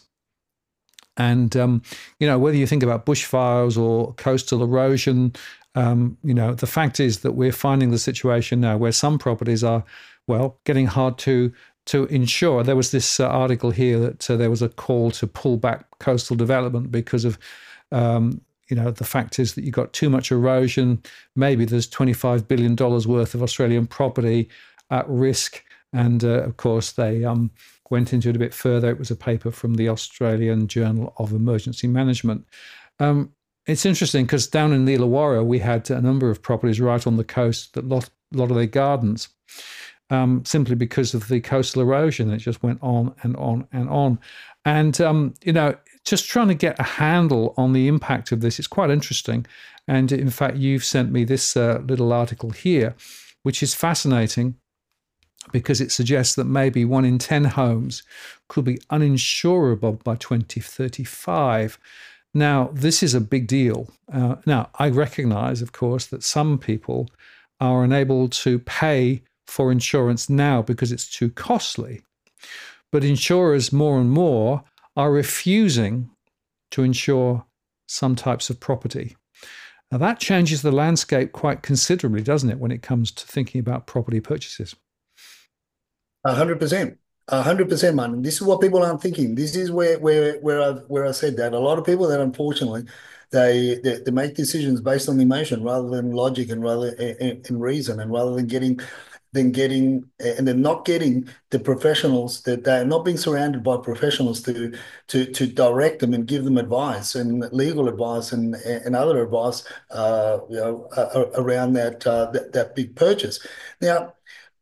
And, um, you know, whether you think about bushfires or coastal erosion, um, you know, the fact is that we're finding the situation now where some properties are, well, getting hard to to insure. There was this uh, article here that uh, there was a call to pull back coastal development because of, um, you know, the fact is that you've got too much erosion. Maybe there's twenty-five billion dollars worth of Australian property at risk. And, uh, of course, they um, went into it a bit further. It was a paper from the Australian Journal of Emergency Management. Um, it's interesting because down in the Illawarra, we had a number of properties right on the coast that lost a lot of their gardens um, simply because of the coastal erosion. It just went on and on and on. And, um, you know, just trying to get a handle on the impact of this is quite interesting. And, in fact, you've sent me this uh, little article here, which is fascinating, because it suggests that maybe one in ten homes could be uninsurable by twenty thirty-five. Now, this is a big deal. Uh, now, I recognize, of course, that some people are unable to pay for insurance now because it's too costly. But insurers more and more are refusing to insure some types of property. Now, that changes the landscape quite considerably, doesn't it, when it comes to thinking about property purchases? A hundred percent, A hundred percent, man. This is what people aren't thinking. This is where where where I where I said that a lot of people that unfortunately they they, they make decisions based on emotion rather than logic and rather and, and reason and rather than getting than getting and then not getting the professionals that they're not being surrounded by professionals to to to direct them and give them advice and legal advice and and other advice uh, you know uh, around that, uh, that that big purchase. Now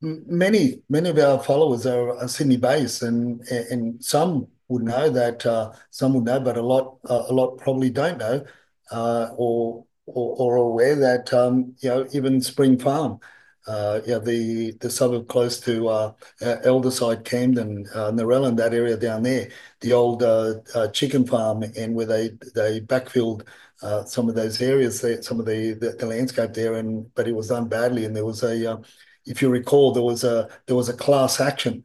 many many of our followers are, are Sydney based, and and some would know that uh, some would know, but a lot uh, a lot probably don't know, uh, or, or or aware that um, you know even Spring Farm, uh, you know, the the suburb close to uh, uh, Alderside, Camden, uh, Narellan, that area down there, the old uh, uh, chicken farm, and where they they backfilled. Uh, some of those areas, some of the, the, the landscape there, and but it was done badly, and there was a uh, if you recall, there was a there was a class action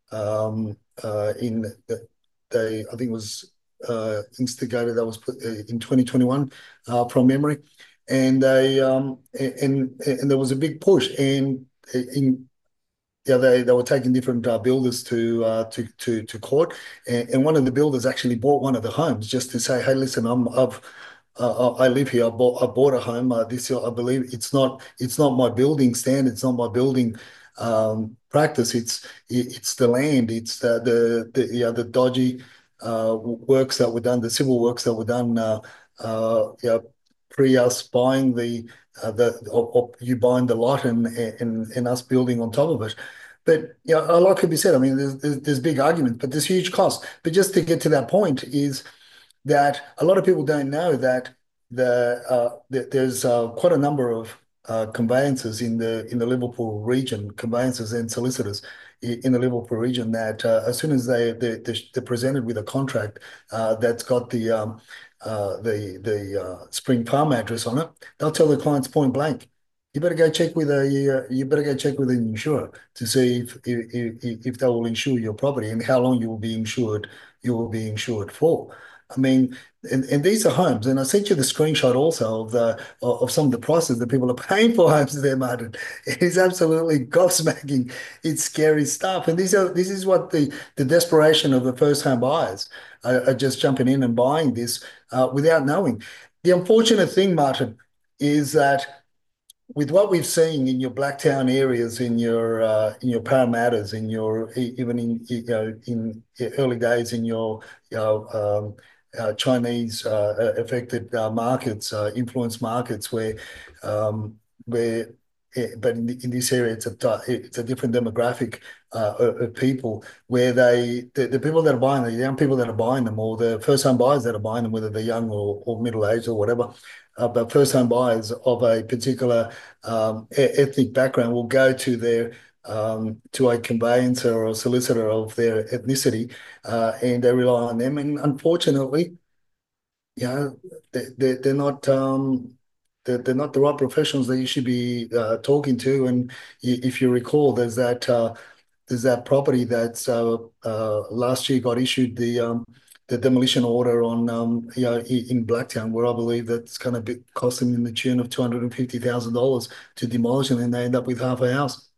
um, uh, in the, they I think it was uh, instigated that was put uh, in twenty twenty-one uh, from memory, and they um, and and there was a big push, and in yeah, they, they were taking different uh, builders to uh, to to to court, and, and one of the builders actually bought one of the homes just to say, "Hey, listen, I'm I've uh, I live here. I bought I bought a home. Uh, this I believe it's not it's not my building standard. It's not my building um, practice. It's it's the land. It's the the, the yeah the dodgy uh, works that were done, the civil works that were done. Uh, uh, yeah, pre us buying the uh, the or, or you buying the lot and, and and us building on top of it. But you know, a lot could be said. I mean, there's, there's there's big arguments, but there's huge costs. But just to get to that point is that a lot of people don't know that the uh, that there's uh, quite a number of uh, conveyancers in the in the Liverpool region, conveyancers and solicitors in the Liverpool region that uh, as soon as they, they they're presented with a contract uh, that's got the um, uh, the the uh, Spring Farm address on it, they'll tell the clients point blank, you better go check with a uh, you better go check with an insurer to see if, if if they will insure your property and how long you will be insured you will be insured for. I mean, and, and these are homes, and I sent you the screenshot also of the of some of the prices that people are paying for homes there, Martin. It is absolutely gobsmacking. It's scary stuff, and these are this is what the the desperation of the first home buyers are, are just jumping in and buying this uh, without knowing. The unfortunate thing, Martin, is that with what we've seen in your Blacktown areas, in your uh, in your Parramatta's, in your even in you know in early days in your you know, um, uh, Chinese uh, affected uh, markets, uh, influence markets, where um, where eh, but in, in this area it's a it's a different demographic uh, of people where they the, the people that are buying the young people that are buying them or the first home buyers that are buying them, whether they're young or, or middle aged or whatever. Uh, but first-home buyers of a particular um, ethnic background will go to their um, to a conveyancer or a solicitor of their ethnicity, uh, and they rely on them. And unfortunately, you know, they, they, they're not um, they're, they're not the right professionals that you should be uh, talking to. And if you recall, there's that uh, there's that property that's uh, uh, last year got issued the um, the demolition order on um, you know in Blacktown, where I believe that's going to be costing in the tune of two hundred and fifty thousand dollars to demolish, and then they end up with half a house.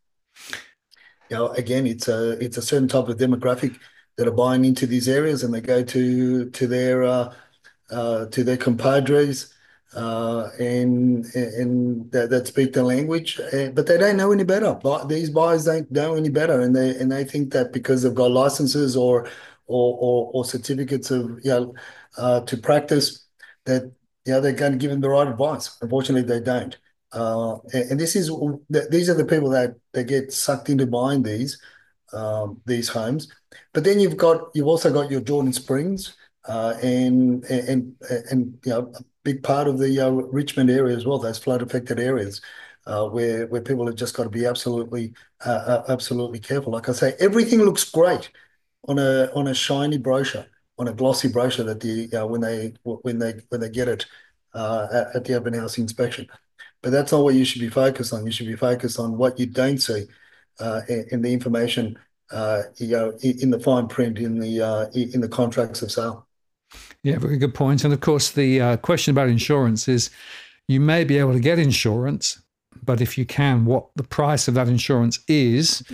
You know, again, it's a it's a certain type of demographic that are buying into these areas, and they go to to their uh, uh, to their compadres uh, and and that, that speak the language, uh, but they don't know any better. But these buyers don't know any better, and they and they think that because they've got licenses or or or, or certificates of you know uh, to practice that you know they're going to give them the right advice. Unfortunately, they don't. Uh, and, and this is these are the people that that get sucked into buying these um, these homes. But then you've got you've also got your Jordan Springs uh, and and and you know a big part of the uh, Richmond area as well. Those flood affected areas uh, where where people have just got to be absolutely uh, uh, absolutely careful. Like I say, everything looks great on a on a shiny brochure, on a glossy brochure that the uh, when they when they when they get it uh, at, at the open house inspection. But that's not what you should be focused on. You should be focused on what you don't see uh, in, in the information, uh, you know, in, in the fine print, in the uh, in the contracts of sale. Yeah, very good point. And of course, the uh, question about insurance is you may be able to get insurance, but if you can, what the price of that insurance is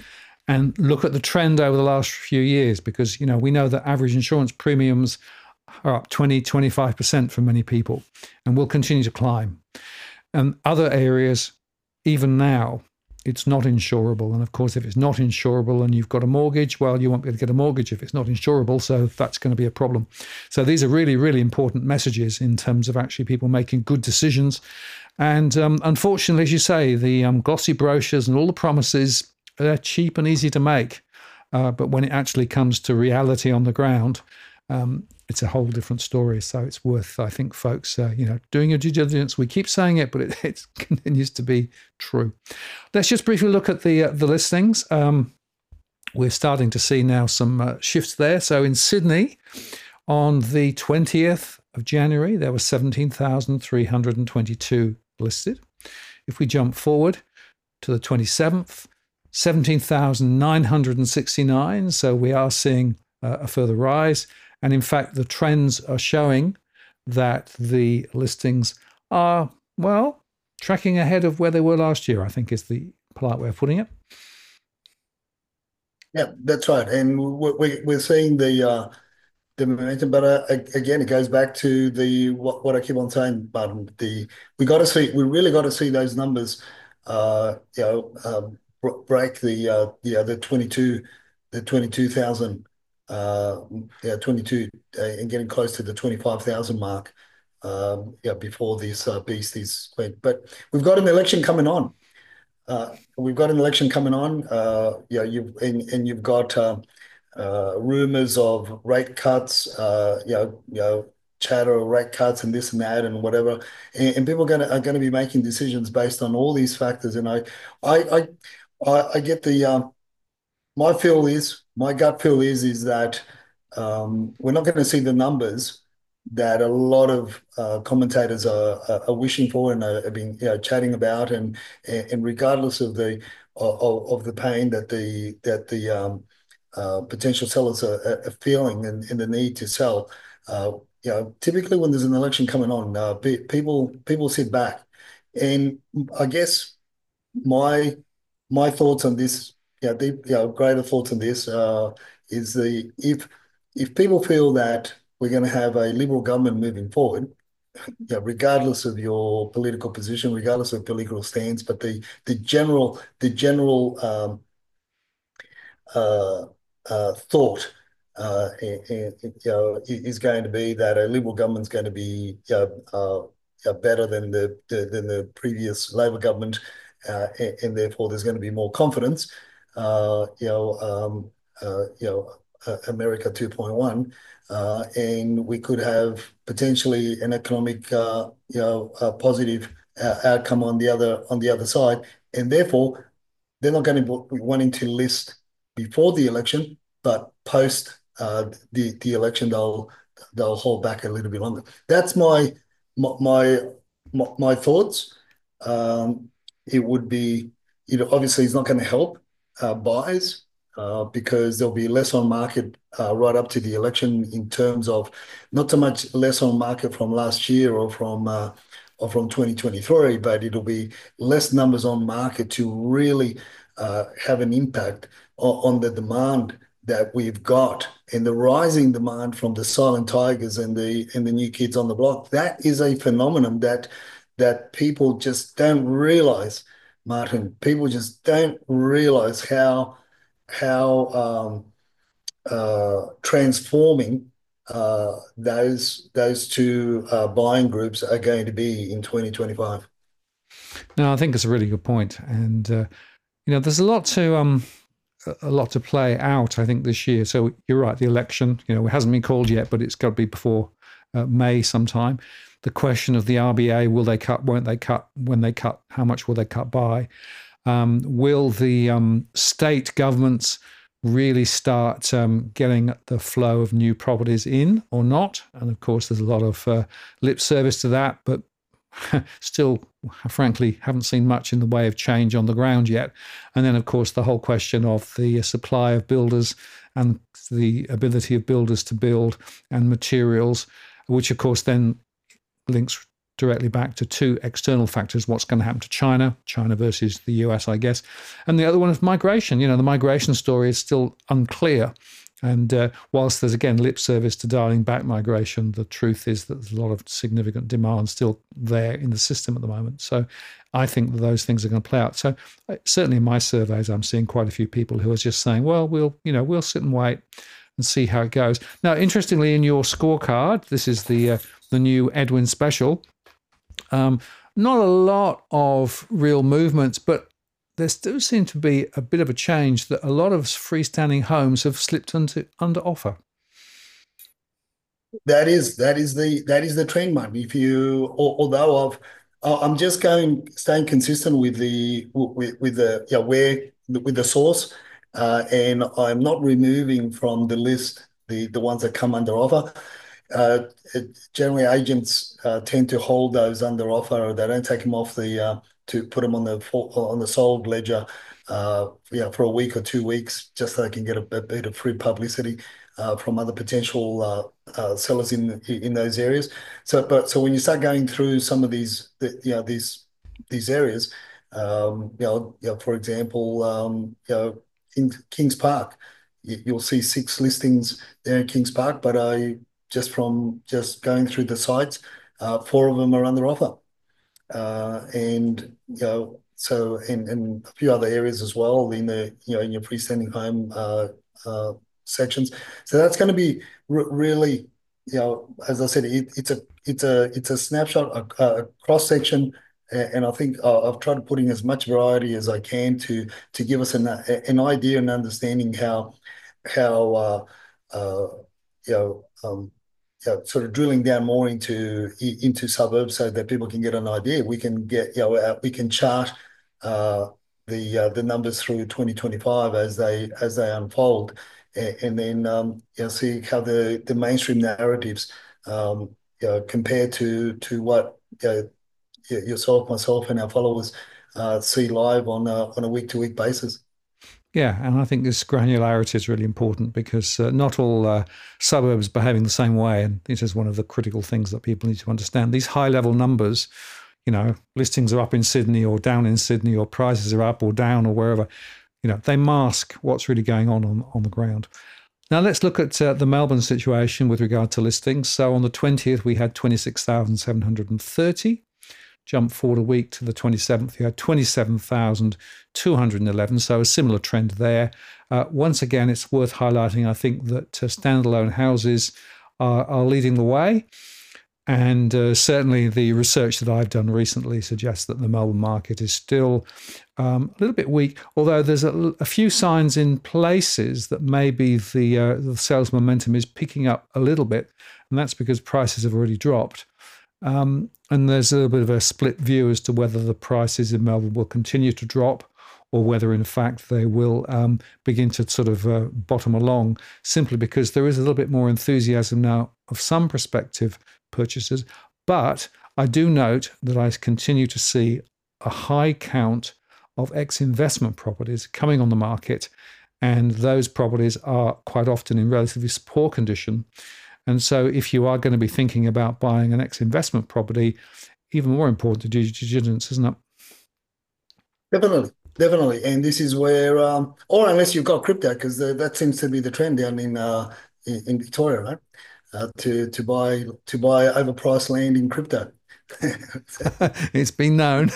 and look at the trend over the last few years, because, you know, we know that average insurance premiums are up twenty, twenty-five percent for many people and will continue to climb. And other areas, even now, it's not insurable. And of course, if it's not insurable and you've got a mortgage, well, you won't be able to get a mortgage if it's not insurable. So that's going to be a problem. So these are really, really important messages in terms of actually people making good decisions. And um, unfortunately, as you say, the um, glossy brochures and all the promises, they're cheap and easy to make. Uh, but when it actually comes to reality on the ground, um, it's a whole different story. So it's worth, I think, folks, uh, you know, doing your due diligence. We keep saying it, but it, it continues to be true. Let's just briefly look at the uh, the listings. Um, we're starting to see now some uh, shifts there. So in Sydney, on the twentieth of January, there were seventeen thousand three hundred twenty-two listed. If we jump forward to the twenty-seventh, seventeen thousand nine hundred sixty-nine. So we are seeing uh, a further rise. And in fact, the trends are showing that the listings are, well, tracking ahead of where they were last year, I think is the polite way of putting it. Yeah, that's right. And we're, we're seeing the uh, the momentum, but uh, again, it goes back to the what, what I keep on saying, Martin. The we got to see, we really got to see those numbers, uh, you know, um, break the uh, yeah the twenty-two the twenty-two thousand. Uh, yeah, twenty-two uh, and getting close to the twenty-five thousand mark. Um, yeah, before this uh, beast is went. But we've got an election coming on. Uh, we've got an election coming on. Uh, yeah, you've and, and you've got uh, uh, rumors of rate cuts. Uh, you know, you know, chatter of rate cuts and this and that and whatever. And, and people are gonna are gonna be making decisions based on all these factors. And I, I, I, I, I get the. Um, My feel is, my gut feel is, is that um, we're not going to see the numbers that a lot of uh, commentators are, are, are wishing for and are, have been, you know, chatting about, and and regardless of the of, of the pain that the that the um, uh, potential sellers are, are feeling and, and the need to sell, uh, you know, typically when there's an election coming on, uh, people people sit back, and I guess my my thoughts on this. Yeah, deep, yeah, greater thoughts on this uh, is the if if people feel that we're going to have a Liberal government moving forward, yeah, regardless of your political position, regardless of political stance, but the the general the general um, uh, uh, thought uh, you know, is going to be that a Liberal government's going to be you know, uh, better than the, the than the previous Labor government, uh, and, and therefore there's going to be more confidence. Uh, you know, um, uh, you know, uh, America two point one, uh, and we could have potentially an economic, uh, you know, a positive uh, outcome on the other on the other side, and therefore they're not going to be wanting to list before the election, but post uh, the the election they'll they'll hold back a little bit longer. That's my my my, my thoughts. Um, it would be, you know, obviously it's not going to help Uh, buys uh, because there'll be less on market uh, right up to the election in terms of not so much less on market from last year or from uh, or from twenty twenty-three, but it'll be less numbers on market to really uh, have an impact on, on the demand that we've got and the rising demand from the silent tigers and the and the new kids on the block. That is a phenomenon that that people just don't realize. Martin, people just don't realize how how um, uh, transforming uh, those those two uh, buying groups are going to be in twenty twenty-five. No, I think it's a really good point, and uh, you know, there's a lot to um, a lot to play out, I think, this year. So you're right, the election, you know, it hasn't been called yet, but it's got to be before uh, May sometime. The question of the R B A, will they cut, won't they cut, when they cut, how much will they cut by? Um, will the um, state governments really start um, getting the flow of new properties in or not? And of course, there's a lot of uh, lip service to that, but still, frankly, haven't seen much in the way of change on the ground yet. And then, of course, the whole question of the supply of builders and the ability of builders to build and materials, which, of course, then links directly back to two external factors: what's going to happen to China, China versus the U S, I guess, and the other one is migration. You know, the migration story is still unclear. And uh, whilst there's, again, lip service to dialing back migration, the truth is that there's a lot of significant demand still there in the system at the moment. So I think that those things are going to play out. So uh, certainly in my surveys, I'm seeing quite a few people who are just saying, well, we'll, you know, we'll sit and wait and see how it goes. Now, interestingly, in your scorecard, this is the uh, the new Edwin special. Um, not a lot of real movements, but there still seems to be a bit of a change that a lot of freestanding homes have slipped into under offer. That is that is the that is the trend, man. If you, although I've, I'm just going staying consistent with the with, with the yeah where with the source, uh, and I'm not removing from the list the the ones that come under offer. Uh, it, generally, agents uh, tend to hold those under offer, or they don't take them off the uh, to put them on the on the sold ledger, uh, yeah, for a week or two weeks, just so they can get a, a bit of free publicity uh, from other potential uh, uh, sellers in in those areas. So, but so when you start going through some of these, the, you know, these these areas, um, you know, you know, for example, um, you know, King, Kings Park, you, you'll see six listings there in Kings Park, but I just from just going through the sites, uh, four of them are under offer. Uh, and, you know, so, and, and a few other areas as well in the, you know, in your freestanding home uh, uh, sections. So that's going to be r- really, you know, as I said, it, it's a, it's a, it's a snapshot, a, a cross section. And I think uh, I've tried to put in as much variety as I can to, to give us an, an idea and understanding how, how, uh, uh, you know, um, you know, sort of drilling down more into into suburbs so that people can get an idea. We can get, you know, uh, we can chart uh, the uh, the numbers through twenty twenty-five as they as they unfold, and, and then um, you know, see how the the mainstream narratives um, you know, compare to to what you know, yourself, myself, and our followers uh, see live on a, on a week to week basis. Yeah, and I think this granularity is really important because uh, not all uh, suburbs behaving the same way, and this is one of the critical things that people need to understand. These high-level numbers, you know, listings are up in Sydney or down in Sydney, or prices are up or down or wherever, you know, they mask what's really going on on, on the ground. Now let's look at uh, the Melbourne situation with regard to listings. So on the twentieth, we had twenty-six thousand seven hundred thirty. Jump forward a week to the twenty-seventh, you had twenty-seven thousand two hundred eleven, so a similar trend there. Uh, once again, it's worth highlighting, I think, that uh, standalone houses are, are leading the way. And uh, certainly the research that I've done recently suggests that the Melbourne market is still um, a little bit weak, although there's a, a few signs in places that maybe the, uh, the sales momentum is picking up a little bit, and that's because prices have already dropped. Um, and there's a little bit of a split view as to whether the prices in Melbourne will continue to drop or whether, in fact, they will um, begin to sort of uh, bottom along, simply because there is a little bit more enthusiasm now of some prospective purchasers. But I do note that I continue to see a high count of ex-investment properties coming on the market, and those properties are quite often in relatively poor condition. And so if you are going to be thinking about buying an ex-investment property, even more important to do due diligence, isn't it? Definitely, definitely. And this is where, um, or unless you've got crypto, because that seems to be the trend down in uh, in, in Victoria, right? Uh, to to buy to buy overpriced land in crypto. It's been known.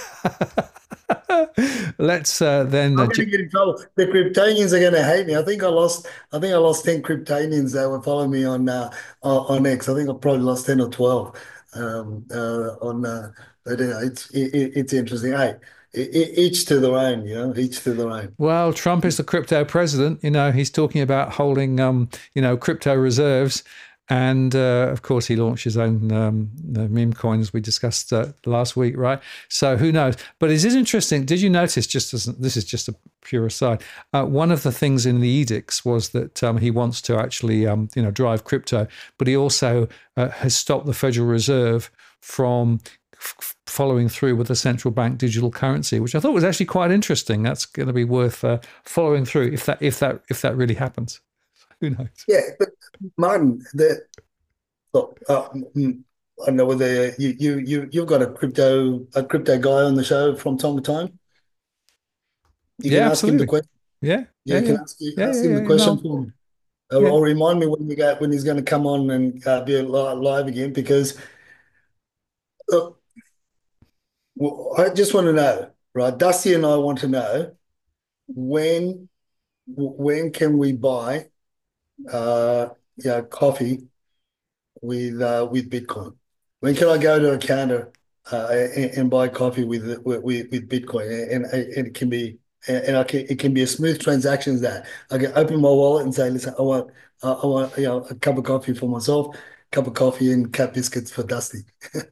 Let's uh, then. I'm going to get in trouble. The Kryptonians are going to hate me. I think I lost. I think I lost ten Kryptonians that were following me on uh, on X. I think I probably lost ten or twelve. Um, uh, on, uh, but uh, it's it, it's interesting. Hey, each to their own. You know, each to their own. Well, Trump is the crypto president. You know, he's talking about holding, um, you know, crypto reserves. And, uh, of course, he launched his own um, meme coin, as we discussed uh, last week, right? So who knows? But it is interesting. Did you notice, just as this is just a pure aside, uh, one of the things in the edicts was that um, he wants to actually, um, you know, drive crypto, but he also uh, has stopped the Federal Reserve from f- following through with the central bank digital currency, which I thought was actually quite interesting. That's going to be worth uh, following through if that if that if that really happens. Who knows? Yeah, but Martin, the uh, I don't know whether you you you you've got a crypto a crypto guy on the show from time to time. You can Yeah, ask him the absolutely. question. Yeah, Yeah, yeah, you can yeah, ask you yeah, ask yeah, him yeah. the yeah, question No, for me. Or, yeah. or remind me when you get when he's going to come on and uh, be li- live again because uh, well, I just want to know, right? Dusty and I want to know when when can we buy uh yeah coffee with uh, with Bitcoin? When can I go to a counter uh, and, and buy coffee with with, with Bitcoin? And, and it can be and I can, it can be a smooth transaction as that. I can open my wallet and say, listen, I want uh, I want you know a cup of coffee for myself, cup of coffee and cat biscuits for Dusty.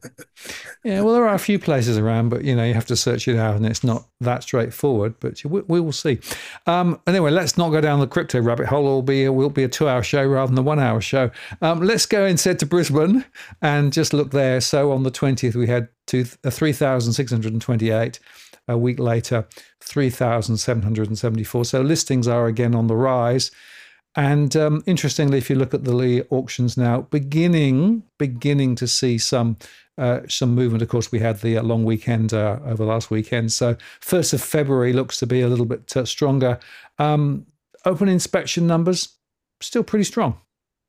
Yeah, well, there are a few places around, but you know, you have to search it out, and it's not that straightforward. But we, we will see. Um, anyway, let's not go down the crypto rabbit hole. It'll be will be a two-hour show rather than a one-hour show. Um, let's go instead to Brisbane and just look there. So on the twentieth, we had two, uh, three thousand six hundred twenty-eight. A week later, three thousand seven hundred seventy-four. So listings are again on the rise. And um, interestingly, if you look at the auctions now, beginning beginning to see some uh, some movement. Of course, we had the uh, long weekend uh, over last weekend, so first of February looks to be a little bit uh, stronger. Um, open inspection numbers still pretty strong.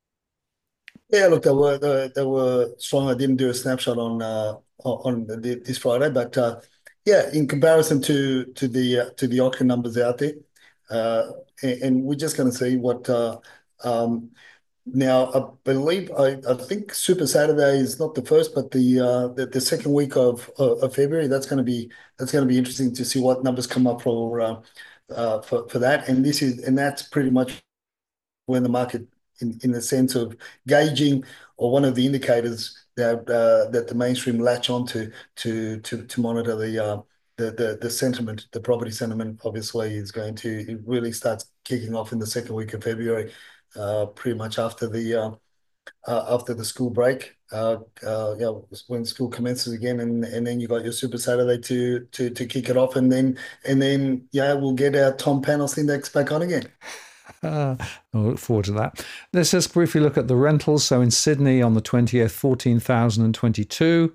Yeah, look, they were they, they were strong. I didn't do a snapshot on uh, on the, this Friday, but uh, yeah, in comparison to to the uh, to the auction numbers out there, uh, and, and we're just going to see what. Uh, um, now, I believe I, I think Super Saturday is not the first, but the uh, the, the second week of of February. That's going to be that's going to be interesting to see what numbers come up for uh, uh, for for that. And this is and that's pretty much when the market, in, in the sense of gauging or one of the indicators that uh, that the mainstream latch onto to to to monitor the uh, the, the the sentiment, the property sentiment, obviously is going to it really starts kicking off in the second week of February, uh, pretty much after the uh, uh, after the school break. Uh, uh, yeah, when school commences again, and, and then you got your Super Saturday to to to kick it off, and then and then yeah, we'll get our Tom Panos index back on again. Uh, I look forward to that. Let's just briefly look at the rentals. So in Sydney on the twentieth, fourteen thousand twenty-two,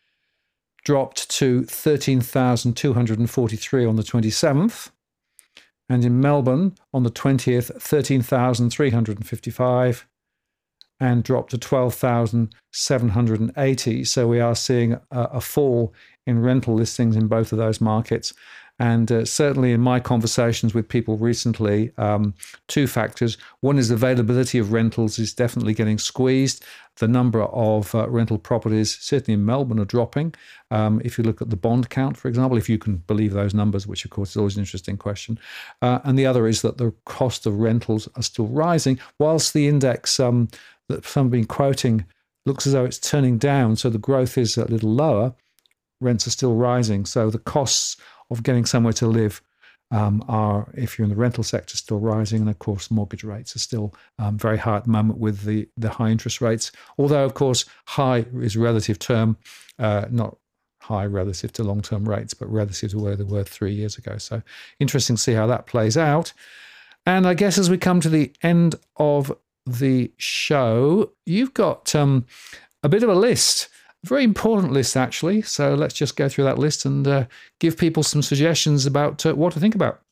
dropped to thirteen thousand two hundred forty-three on the twenty-seventh. And in Melbourne on the twentieth, thirteen thousand three hundred fifty-five and dropped to twelve thousand seven hundred eighty. So we are seeing a, a fall in rental listings in both of those markets. And uh, certainly in my conversations with people recently, um, two factors. One is availability of rentals is definitely getting squeezed. The number of uh, rental properties, certainly in Melbourne, are dropping. Um, if you look at the bond count, for example, if you can believe those numbers, which of course is always an interesting question. Uh, and the other is that the cost of rentals are still rising, whilst the index um, that some have been quoting looks as though it's turning down. So the growth is a little lower. Rents are still rising. So the costs of getting somewhere to live um, are, if you're in the rental sector, still rising. And of course, mortgage rates are still um, very high at the moment with the, the high interest rates. Although, of course, high is relative term, uh, not high relative to long-term rates, but relative to where they were three years ago. So interesting to see how that plays out. And I guess as we come to the end of the show, you've got um, a bit of a list. Very important list, actually. So let's just go through that list and uh, give people some suggestions about uh, what to think about.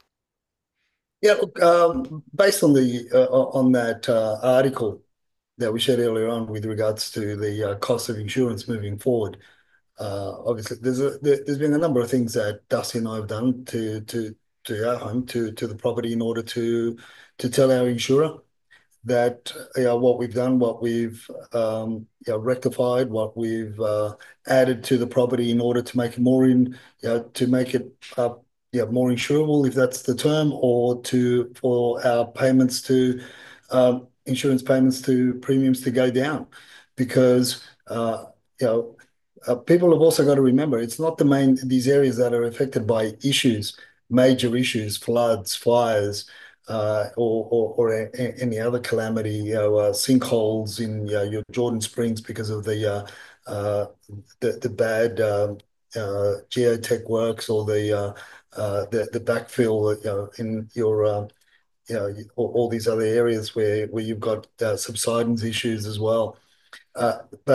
Yeah, look, um, based on the uh, on that uh, article that we shared earlier on with regards to the uh, cost of insurance moving forward, uh, obviously there's a there, there's been a number of things that Dusty and I have done to to to our home to to the property in order to to tell our insurer that you know, what we've done, what we've um, you know, rectified, what we've uh, added to the property in order to make it more in, you know, to make it uh, yeah, more insurable, if that's the term, or to for our payments to um, insurance payments to premiums to go down, because uh, you know. Uh, people have also got to remember it's not the main these areas that are affected by issues, major issues, floods, fires, uh, or, or, or a, any other calamity, you know, uh, sinkholes in you know, your Jordan Springs because of the uh, uh, the, the bad uh, uh, geotech works, or the uh, uh, the, the backfill, you know, in your uh, you know all, all these other areas where where you've got uh, subsidence issues as well. Uh, but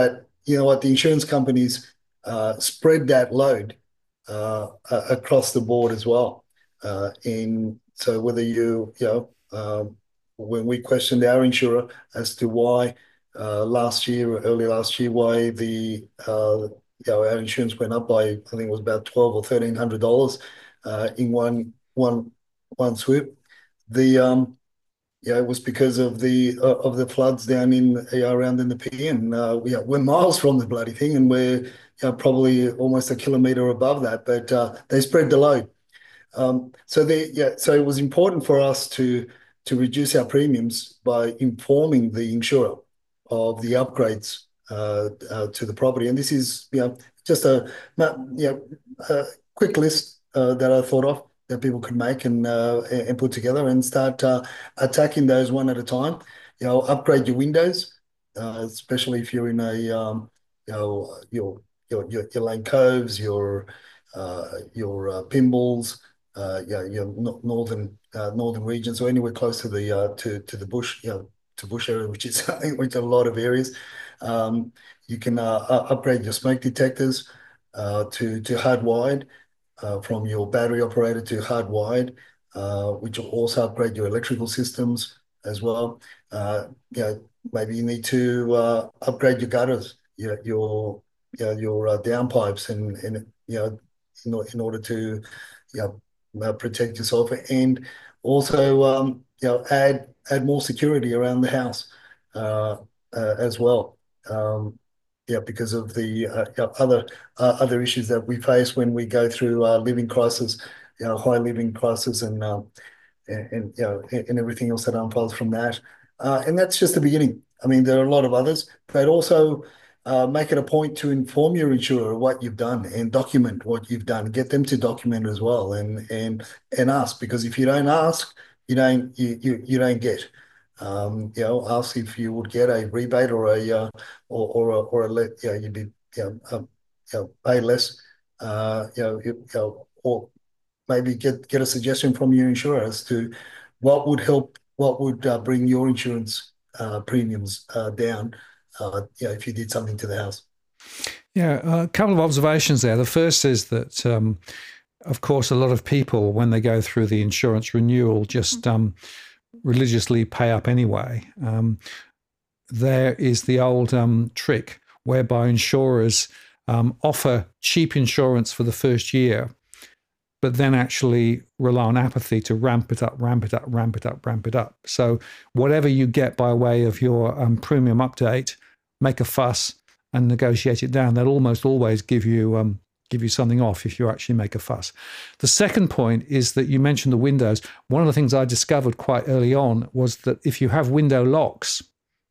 you know what, the insurance companies uh, spread that load uh, across the board as well. Uh, in so whether you you know um, when we questioned our insurer as to why uh, last year, early last year, why the uh, you know our insurance went up by, I think it was about twelve or thirteen hundred dollars uh, in one one one swoop. The um Yeah, it was because of the uh, of the floods down in uh, around in the P M. Uh, yeah, we're miles from the bloody thing, and we're you know, probably almost a kilometre above that. But uh, they spread the load. Um, so they yeah, so it was important for us to to reduce our premiums by informing the insurer of the upgrades uh, uh, to the property. And this is you know just a you know a quick list uh, that I thought of that people could make and uh, and put together and start uh, attacking those one at a time. You know, upgrade your windows, uh, especially if you're in a um, you know your your your, your lane coves, your uh, your uh, pinballs, uh, yeah, you know, northern uh, northern regions or anywhere close to the uh, to to the bush, you know, to bush area, which is which are a lot of areas. Um, you can uh, upgrade your smoke detectors uh, to to hardwired uh, from your battery operator to hardwired, uh, which will also upgrade your electrical systems as well. Uh, you know, maybe you need to uh, upgrade your gutters, your your you know, your uh, downpipes, and and you know in, in order to you know uh, protect yourself and also um, you know add add more security around the house uh, uh, as well. Um, yeah, because of the uh, you know, other uh, other issues that we face when we go through uh, living crisis, you know, high living crisis, and um, and, and you know and everything else that unfolds from that. Uh, and that's just the beginning. I mean, there are a lot of others, but also uh, make it a point to inform your insurer what you've done and document what you've done. Get them to document as well, and and and ask, because if you don't ask, you don't you you, you don't get. Um, you know, ask if you would get a rebate or a uh, or or a, or a let you know, you'd be you know, um, you know pay less. Uh, you know, you, you know, or maybe get get a suggestion from your insurer as to what would help, what would uh, bring your insurance uh, premiums uh, down, uh, you know, if you did something to the house. Yeah, a couple of observations there. The first is that, um, of course, a lot of people, when they go through the insurance renewal, just um, religiously pay up anyway. Um, there is the old um, trick whereby insurers um, offer cheap insurance for the first year, but then actually rely on apathy to ramp it up, ramp it up, ramp it up, ramp it up. So whatever you get by way of your um, premium update, make a fuss and negotiate it down. They'll almost always give you um, give you something off if you actually make a fuss. The second point is that you mentioned the windows. One of the things I discovered quite early on was that if you have window locks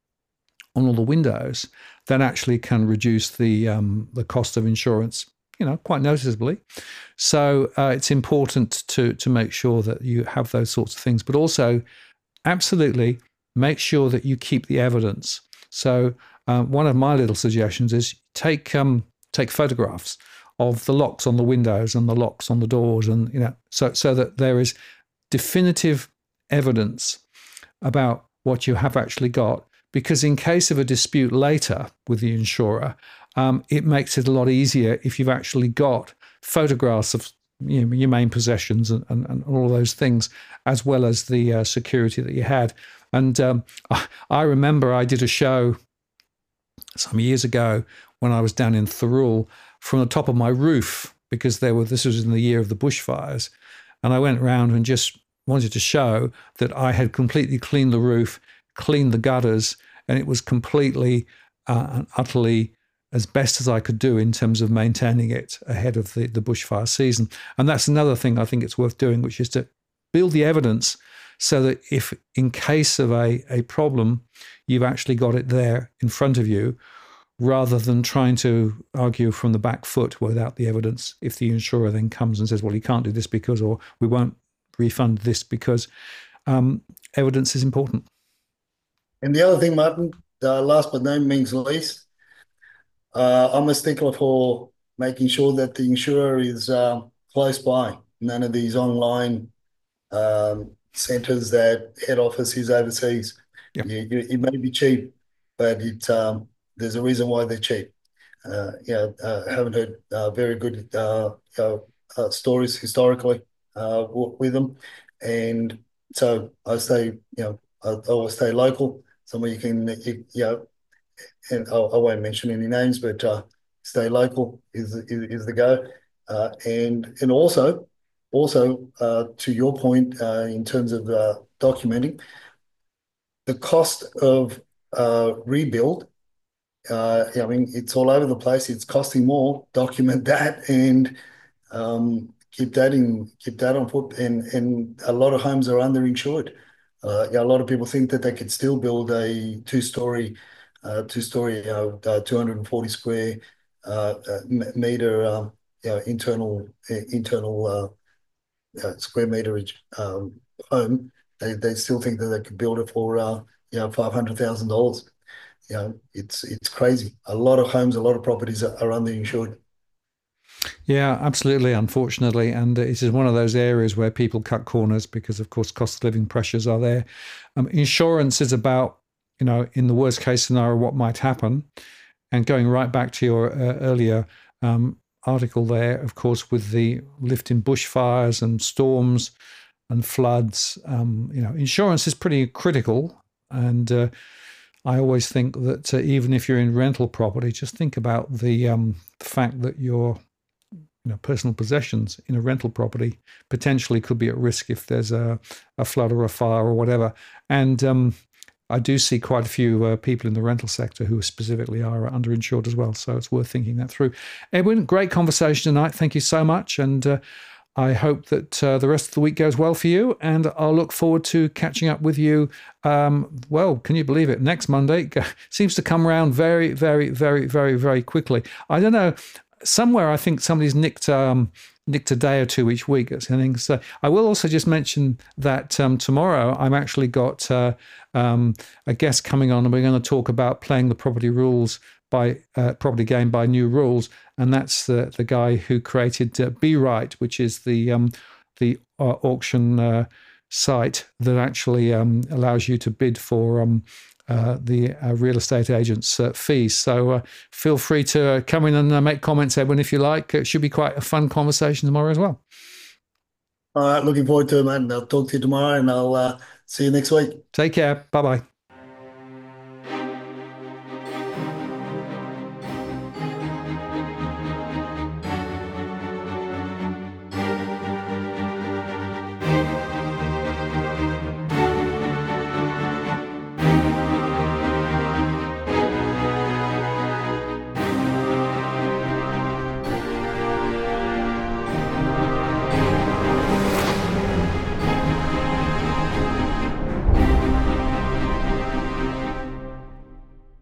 on all the windows, that actually can reduce the um, the cost of insurance, you know, quite noticeably. So uh, it's important to to make sure that you have those sorts of things, but also absolutely make sure that you keep the evidence. So uh, one of my little suggestions is take um, take photographs of the locks on the windows and the locks on the doors, and you know, so so that there is definitive evidence about what you have actually got. Because in case of a dispute later with the insurer, um, it makes it a lot easier if you've actually got photographs of you know, your main possessions and, and, and all those things, as well as the uh, security that you had. And um, I, I remember I did a show some years ago when I was down in Thirroul from the top of my roof, because there were this was in the year of the bushfires, and I went around and just wanted to show that I had completely cleaned the roof, cleaned the gutters, and it was completely uh, and utterly as best as I could do in terms of maintaining it ahead of the, the bushfire season. And that's another thing I think it's worth doing, which is to build the evidence so that if in case of a, a problem, you've actually got it there in front of you, rather than trying to argue from the back foot without the evidence. If the insurer then comes and says, well, you can't do this because, or we won't refund this because, um, evidence is important. And the other thing, Martin, uh, last but no means least, uh, I'm a stickler for making sure that the insurer is uh, close by. None of these online um, centres that head office is overseas. Yeah. You, you, it may be cheap, but it um, there's a reason why they're cheap. Uh, yeah, uh, haven't heard uh, very good uh, uh, uh, stories historically uh, w- with them, and so I stay, you know, I, I always stay local, somewhere you can, you, you know, and I, I won't mention any names, but uh, stay local is is, is the go, uh, and and also also uh, to your point uh, in terms of uh, documenting the cost of uh, rebuild. Uh, I mean, it's all over the place. It's costing more. Document that and um, keep that in, keep that on foot. And and a lot of homes are underinsured. Uh, yeah, a lot of people think that they could still build a two-story, uh, two-story, you know, uh, two hundred forty square uh, uh, meter, um, you know, internal uh, internal uh, uh, square meterage um, home. They they still think that they could build it for uh, you know five hundred thousand dollars. You know, it's it's crazy. A lot of homes, a lot of properties are, are underinsured. Yeah, absolutely, unfortunately. And it is one of those areas where people cut corners because, of course, cost of living pressures are there. Um, insurance is about, you know, in the worst case scenario, what might happen. And going right back to your uh, earlier um, article there, of course, with the lift in bushfires and storms and floods, um, you know, insurance is pretty critical. And uh, I always think that uh, even if you're in rental property, just think about the, um, the fact that your you know, personal possessions in a rental property potentially could be at risk if there's a, a flood or a fire or whatever. And um, I do see quite a few uh, people in the rental sector who specifically are underinsured as well. So it's worth thinking that through. Edwin, great conversation tonight. Thank you so much. And uh, I hope that uh, the rest of the week goes well for you. And I'll look forward to catching up with you. Um, well, can you believe it? Next Monday seems to come around very, very, very, very, very quickly. I don't know. Somewhere I think somebody's nicked um, nicked a day or two each week. So I will also just mention that um, tomorrow I've actually got uh, um, a guest coming on, and we're going to talk about playing the property rules by uh, property game by new rules, and that's the the guy who created uh, Be Right, which is the um, the uh, auction uh, site that actually um, allows you to bid for Um, Uh, the uh, real estate agent's uh, fees. So uh, feel free to uh, come in and uh, make comments, Edwin, if you like. It should be quite a fun conversation tomorrow as well. All right, looking forward to it, man. I'll talk to you tomorrow and I'll uh, see you next week. Take care. Bye bye.